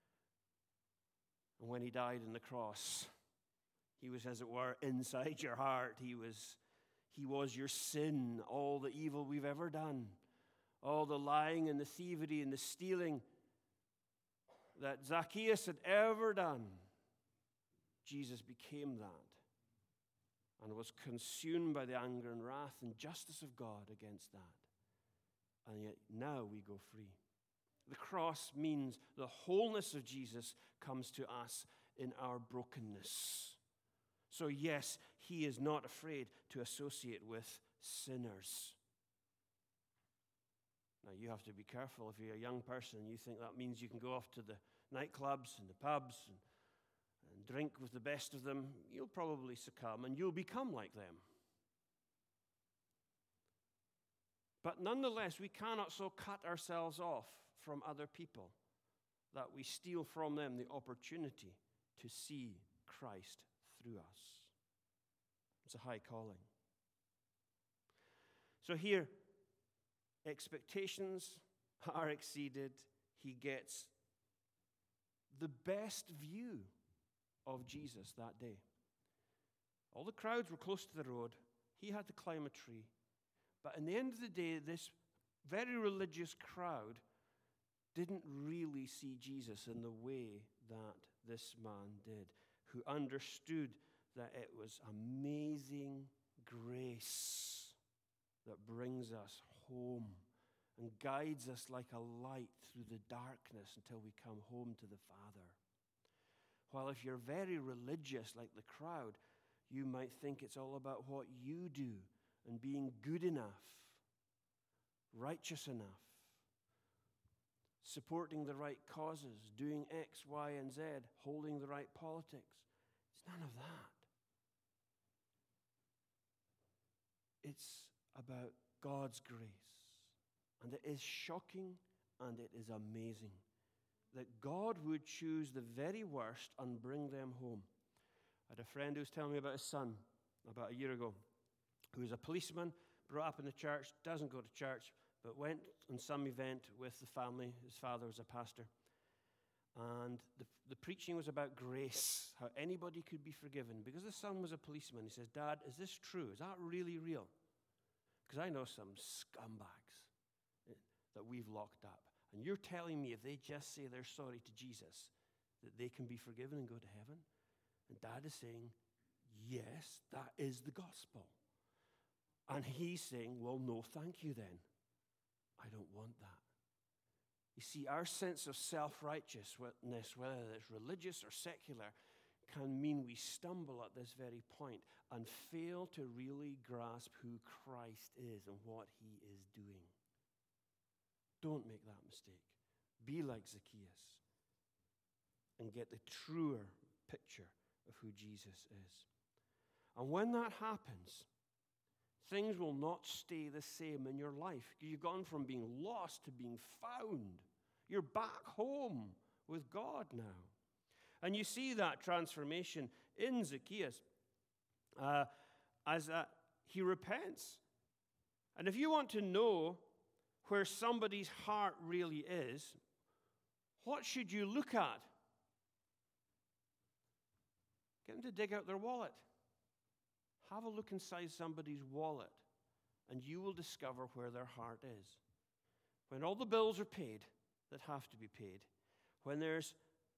And when he died on the cross, he was, as it were, inside your heart. He was, he was your sin, all the evil we've ever done, all the lying and the thievery and the stealing that Zacchaeus had ever done. Jesus became that and was consumed by the anger and wrath and justice of God against that. And yet now we go free. The cross means the wholeness of Jesus comes to us in our brokenness. So yes, he is not afraid to associate with sinners. Now you have to be careful if you're a young person and you think that means you can go off to the nightclubs and the pubs and and drink with the best of them. You'll probably succumb and you'll become like them. But nonetheless, we cannot so cut ourselves off from other people that we steal from them the opportunity to see Christ through us. It's a high calling. So here, expectations are exceeded. He gets the best view of Jesus that day. All the crowds were close to the road. He had to climb a tree. But in the end of the day, this very religious crowd didn't really see Jesus in the way that this man did, who understood that it was amazing grace that brings us home and guides us like a light through the darkness until we come home to the Father. While if you're very religious like the crowd, you might think it's all about what you do and being good enough, righteous enough, supporting the right causes, doing X, Y, and Z, holding the right politics. It's none of that. It's about God's grace. And it is shocking and it is amazing that God would choose the very worst and bring them home. I had a friend who was telling me about his son about a year ago, who was a policeman, brought up in the church, doesn't go to church, but went on some event with the family. His father was a pastor. And the, the preaching was about grace, how anybody could be forgiven. Because the son was a policeman, he says, "Dad, is this true? Is that really real? Because I know some scumbags that we've locked up. And you're telling me if they just say they're sorry to Jesus, that they can be forgiven and go to heaven?" And Dad is saying, yes, that is the gospel. And he's saying, well, no, thank you then. I don't want that. You see, our sense of self-righteousness, whether it's religious or secular, can mean we stumble at this very point and fail to really grasp who Christ is and what he is doing. Don't make that mistake. Be like Zacchaeus and get the truer picture of who Jesus is. And when that happens, things will not stay the same in your life. You've gone from being lost to being found. You're back home with God now. And you see that transformation in Zacchaeus uh, as uh, he repents. And if you want to know where somebody's heart really is, what should you look at? Get them to dig out their wallet. Have a look inside somebody's wallet, and you will discover where their heart is. When all the bills are paid that have to be paid, when there's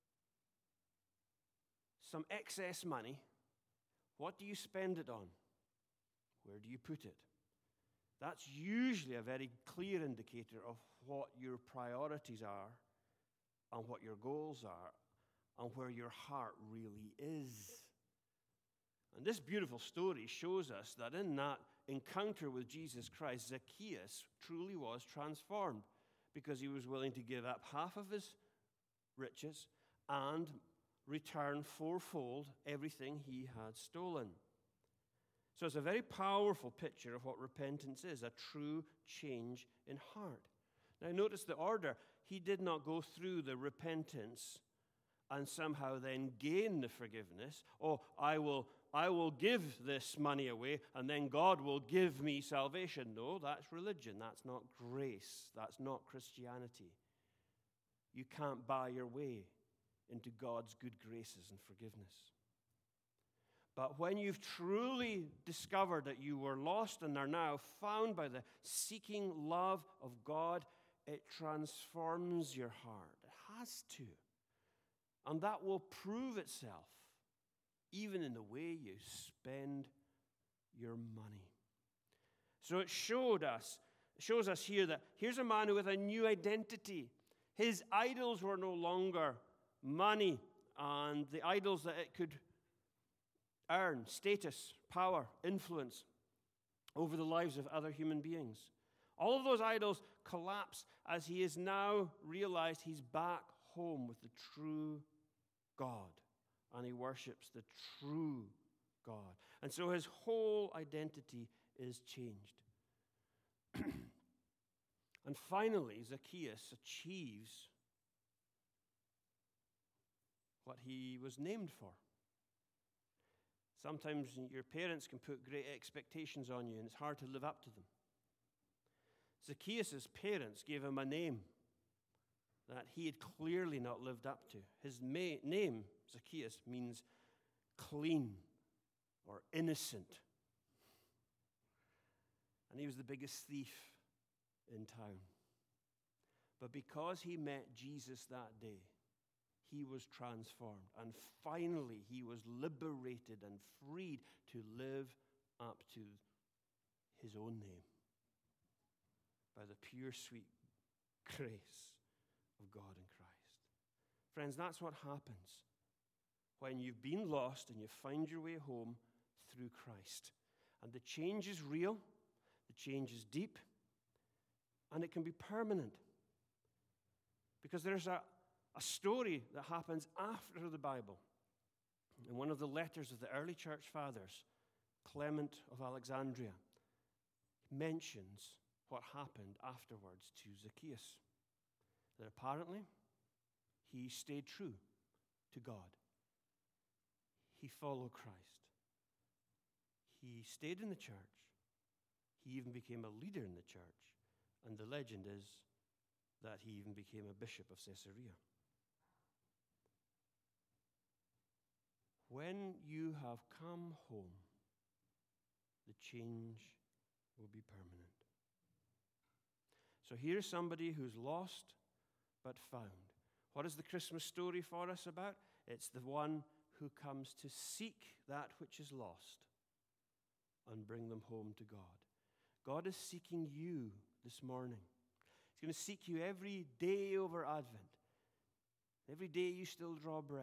some excess money, what do you spend it on? Where do you put it? That's usually a very clear indicator of what your priorities are and what your goals are and where your heart really is. And this beautiful story shows us that in that encounter with Jesus Christ, Zacchaeus truly was transformed because he was willing to give up half of his riches and return fourfold everything he had stolen. So it's a very powerful picture of what repentance is, a true change in heart. Now notice the order. He did not go through the repentance and somehow then gain the forgiveness. Oh, I will, I will give this money away and then God will give me salvation. No, that's religion. That's not grace. That's not Christianity. You can't buy your way into God's good graces and forgiveness. But when you've truly discovered that you were lost and are now found by the seeking love of God, it transforms your heart. It has to. And that will prove itself even in the way you spend your money. So it showed us, it shows us here that here's a man with a new identity. His idols were no longer money and the idols that it could earn, status, power, influence over the lives of other human beings. All of those idols collapse as he is now realized he's back home with the true God, and he worships the true God. And so his whole identity is changed. And finally, Zacchaeus achieves what he was named for. Sometimes your parents can put great expectations on you, and it's hard to live up to them. Zacchaeus' parents gave him a name that he had clearly not lived up to. His ma- name, Zacchaeus, means clean or innocent. And he was the biggest thief in town. But because he met Jesus that day, he was transformed. And finally, he was liberated and freed to live up to his own name by the pure, sweet grace of God in Christ. Friends, that's what happens when you've been lost and you find your way home through Christ. And the change is real, the change is deep, and it can be permanent. Because there's a, a story that happens after the Bible. In one of the letters of the early church fathers, Clement of Alexandria mentions what happened afterwards to Zacchaeus. That apparently he stayed true to God. He followed Christ. He stayed in the church. He even became a leader in the church. And the legend is that he even became a bishop of Caesarea. When you have come home, the change will be permanent. So here's somebody who's lost but found. What is the Christmas story for us about? It's the one who comes to seek that which is lost and bring them home to God. God is seeking you this morning. He's going to seek you every day over Advent. Every day you still draw breath.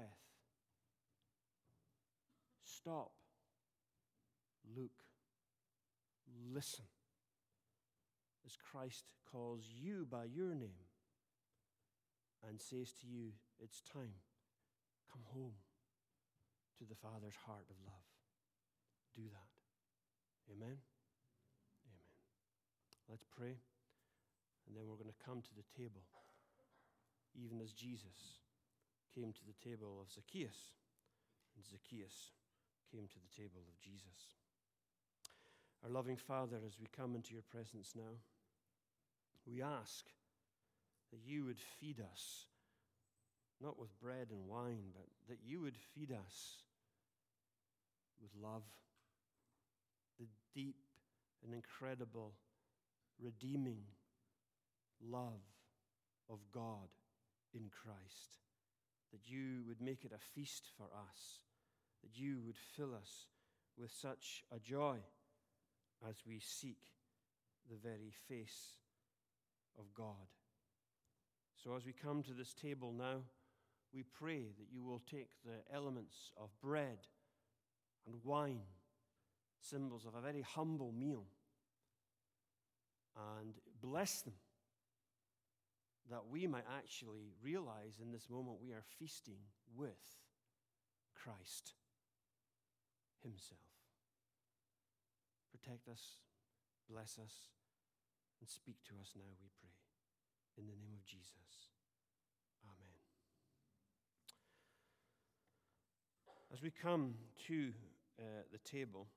Stop. Look. Listen. As Christ calls you by your name and says to you, it's time. Come home to the Father's heart of love. Do that. Amen? Amen. Let's pray, and then we're going to come to the table, even as Jesus came to the table of Zacchaeus, and Zacchaeus came to the table of Jesus. Our loving Father, as we come into your presence now, we ask that you would feed us, not with bread and wine, but that you would feed us with love, the deep and incredible, redeeming love of God in Christ, that you would make it a feast for us, that you would fill us with such a joy as we seek the very face of God. So as we come to this table now, we pray that you will take the elements of bread and wine, symbols of a very humble meal, and bless them, that we might actually realize in this moment we are feasting with Christ himself. Protect us, bless us, and speak to us now, we pray. In the name of Jesus. Amen. As we come to uh, the table,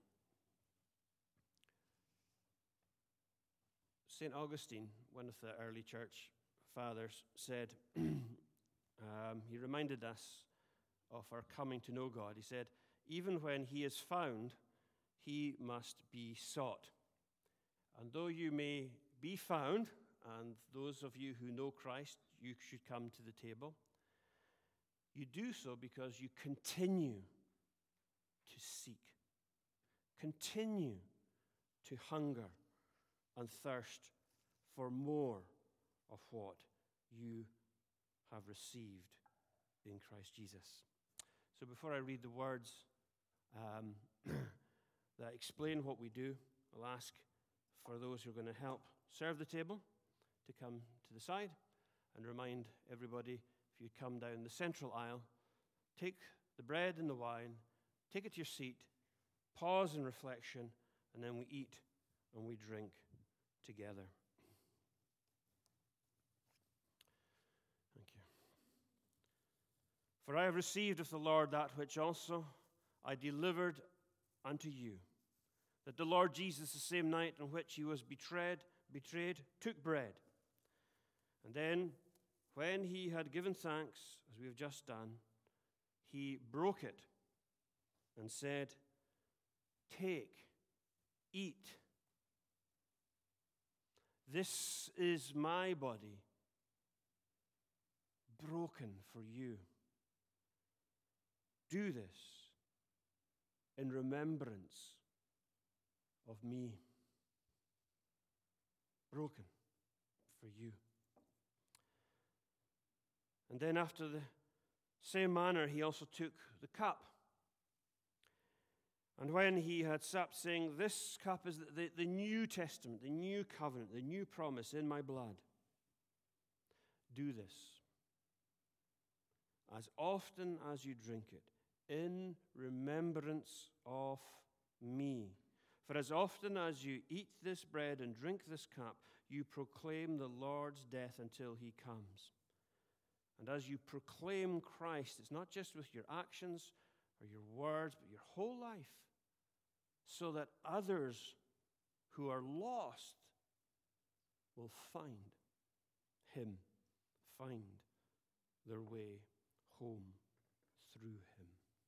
Saint Augustine, one of the early church fathers, said, um, he reminded us of our coming to know God. He said, even when he is found, he must be sought. And though you may be found, and those of you who know Christ, you should come to the table, you do so because you continue to seek, continue to hunger and thirst for more of what you have received in Christ Jesus. So before I read the words um, that explain what we do, I'll ask for those who are going to help serve the table to come to the side, and remind everybody, if you come down the central aisle, take the bread and the wine, take it to your seat, pause in reflection, and then we eat and we drink together. For I have received of the Lord that which also I delivered unto you, that the Lord Jesus, the same night on which he was betrayed, betrayed, took bread. And then, when he had given thanks, as we have just done, he broke it and said, Take, eat. This is my body, broken for you. Do this in remembrance of me, broken for you. And then after the same manner, he also took the cup. And when he had supped, saying, This cup is the, the, the New Testament, the new covenant, the new promise in my blood. Do this as often as you drink it, in remembrance of me. For as often as you eat this bread and drink this cup, you proclaim the Lord's death until he comes. And as you proclaim Christ, it's not just with your actions or your words, but your whole life, so that others who are lost will find him, find their way home through him.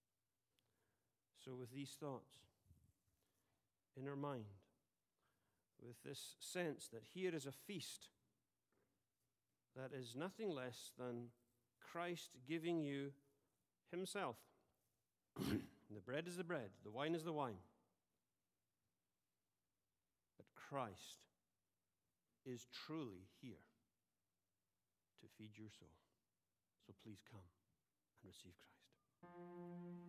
So with these thoughts in our mind, with this sense that here is a feast that is nothing less than Christ giving you himself. The bread is the bread, the wine is the wine. But Christ is truly here to feed your soul. So please come and receive Christ.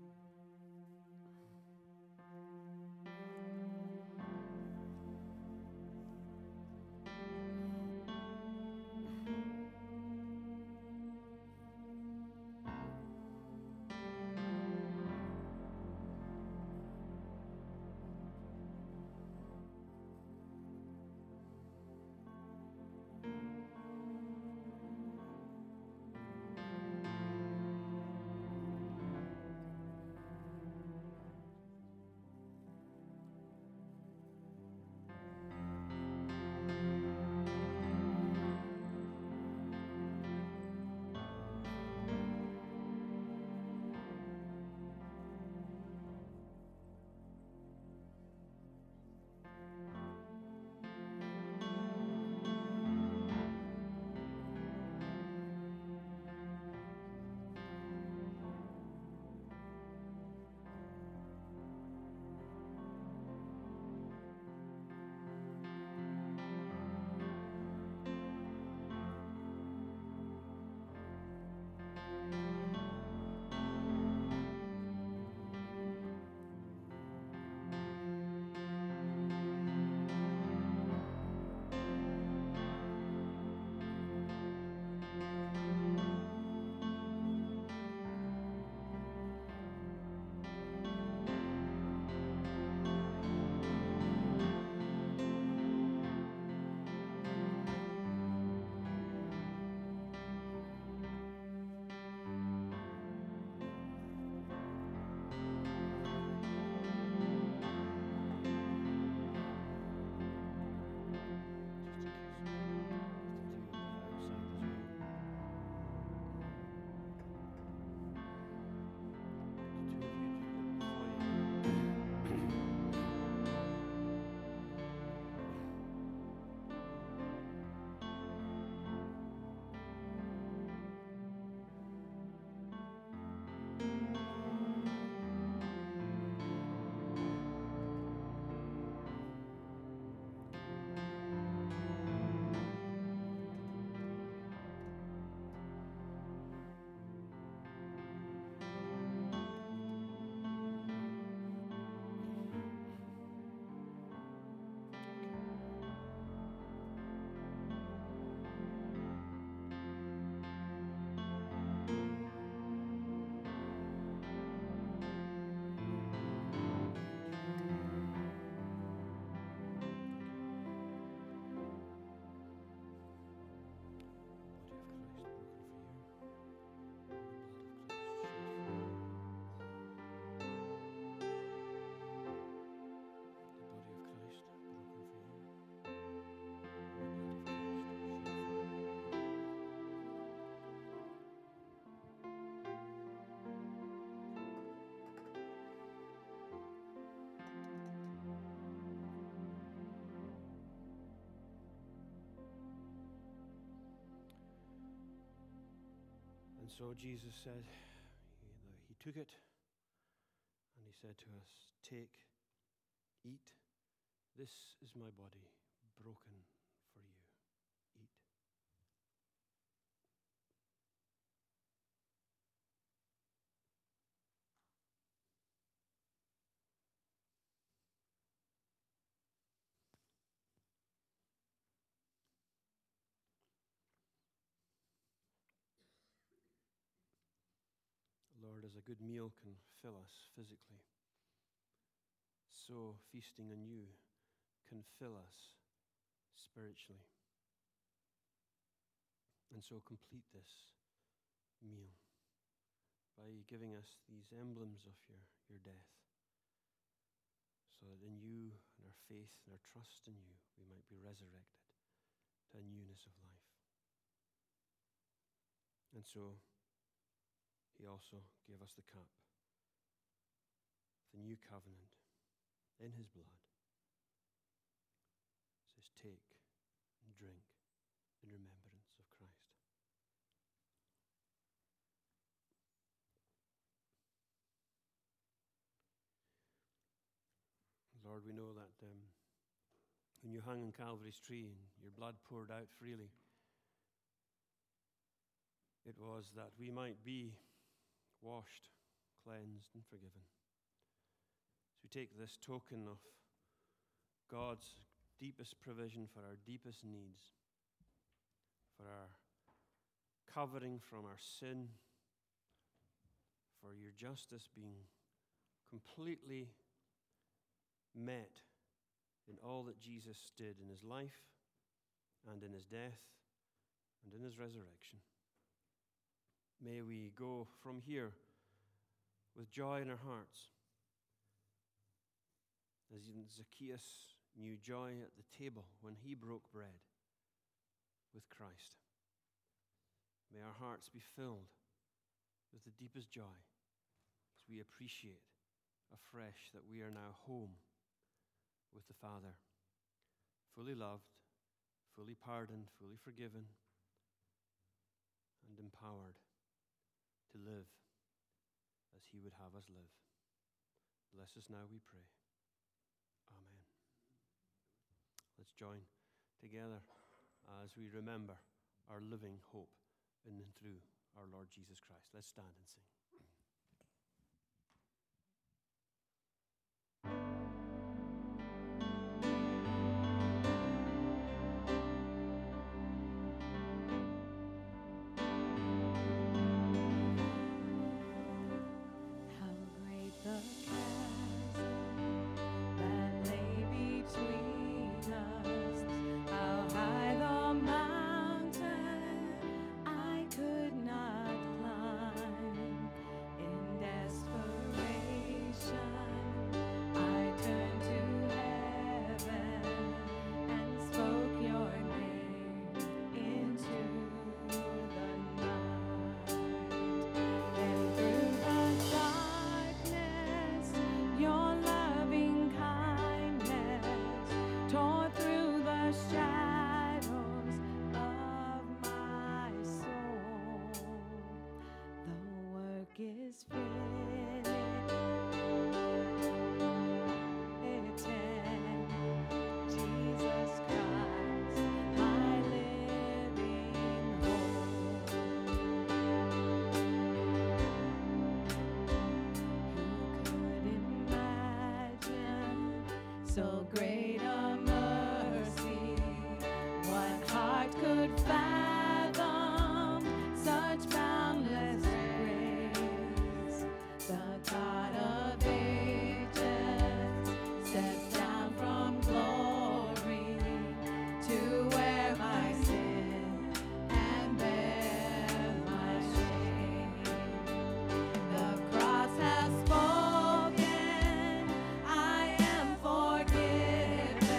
so Jesus said, he, he took it, and he said to us, take, eat, this is my body broken for you. Eat. Lord, as a good meal can fill us physically, so feasting on you can fill us spiritually. And so complete this meal by giving us these emblems of your, your death, so that in you and our faith and our trust in you, we might be resurrected to a newness of life. And so he also gave us the cup, the new covenant in his blood. It says, take and drink in remembrance of Christ. Lord, we know that um, when you hung on Calvary's tree and your blood poured out freely, it was that we might be washed, cleansed, and forgiven. So we take this token of God's deepest provision for our deepest needs, for our covering from our sin, for your justice being completely met in all that Jesus did in his life and in his death and in his resurrection. May we go from here with joy in our hearts, as even Zacchaeus knew joy at the table when he broke bread with Christ. May our hearts be filled with the deepest joy as we appreciate afresh that we are now home with the Father, fully loved, fully pardoned, fully forgiven, and empowered to live as he would have us live. Bless us now, we pray. Amen. Let's join together as we remember our living hope in and through our Lord Jesus Christ. Let's stand and sing. So great a mercy, what heart could fathom such boundless grace? The God of ages stepped down from glory to wear my sin and bear my shame. The cross has spoken, I am forgiven.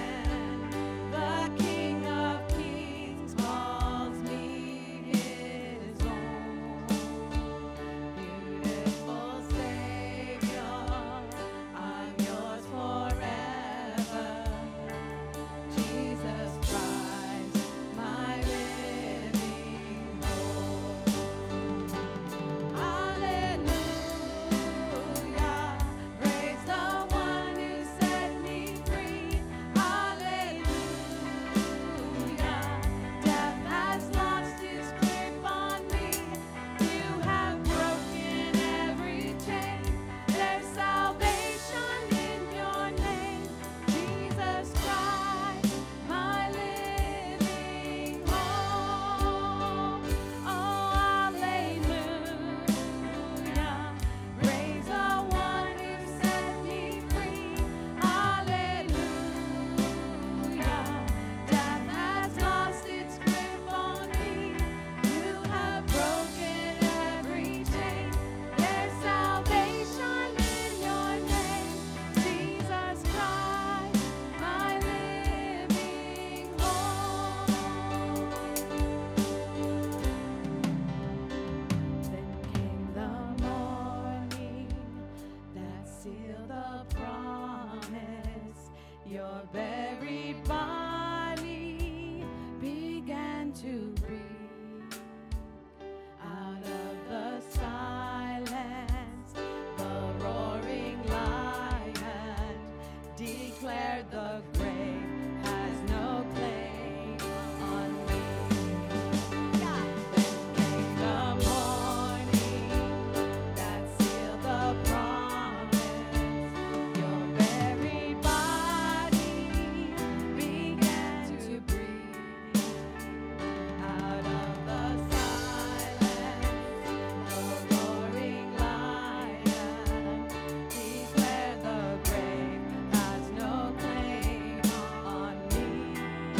seal the promise. Your very body began to breathe. Out of the silence, the roaring lion declared the grave has no claim on me. Then came the morning that sealed the promise. Your very body began to breathe. Out of the silence, the roaring lion declared the grave has no claim on me.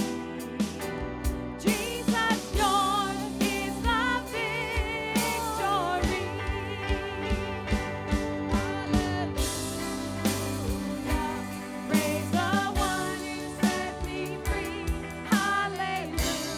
Jesus, yours is the victory. Hallelujah. Praise the one who set me free. Hallelujah.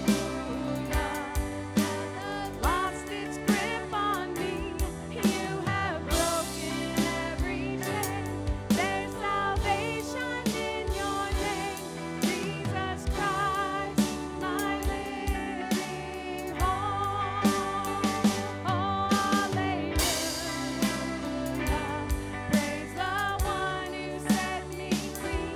Death has lost its grip on me. You have broken every chain. There's salvation in your name, Jesus Christ, my living hope. Oh, hallelujah. Praise the one who set me free.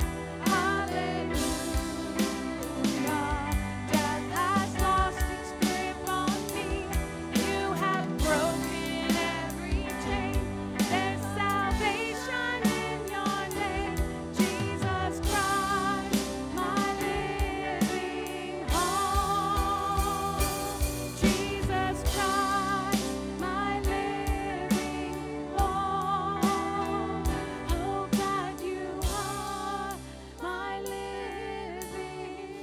Hallelujah. Death has lost its grip on me. You have broken every chain. There's salvation in your name, Jesus Christ, my living hope. Jesus Christ, my living hope. Oh God, you are my living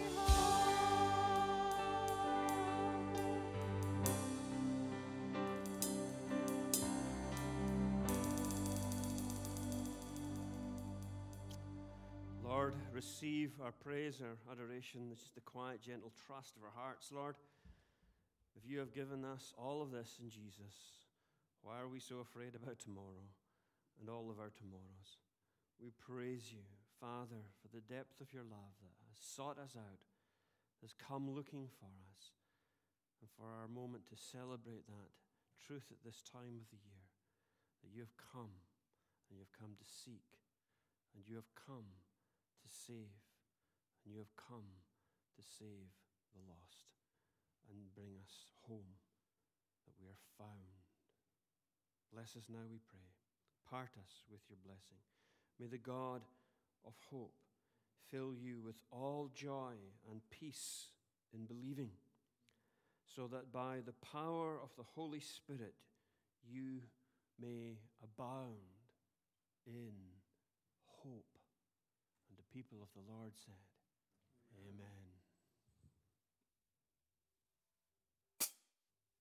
Lord, receive our praise, our adoration. This is the quiet, gentle trust of our hearts, Lord. If you have given us all of this in Jesus, why are we so afraid about tomorrow and all of our tomorrows? We praise you, Father, for the depth of your love that has sought us out, has come looking for us, and for our moment to celebrate that truth at this time of the year, that you have come, and you have come to seek, and you have come to save, and you have come to save the lost and bring us home, that we are found. Bless us now, we pray. Part us with your blessing. May the God of hope fill you with all joy and peace in believing, so that by the power of the Holy Spirit you may abound in hope. And the people of the Lord said,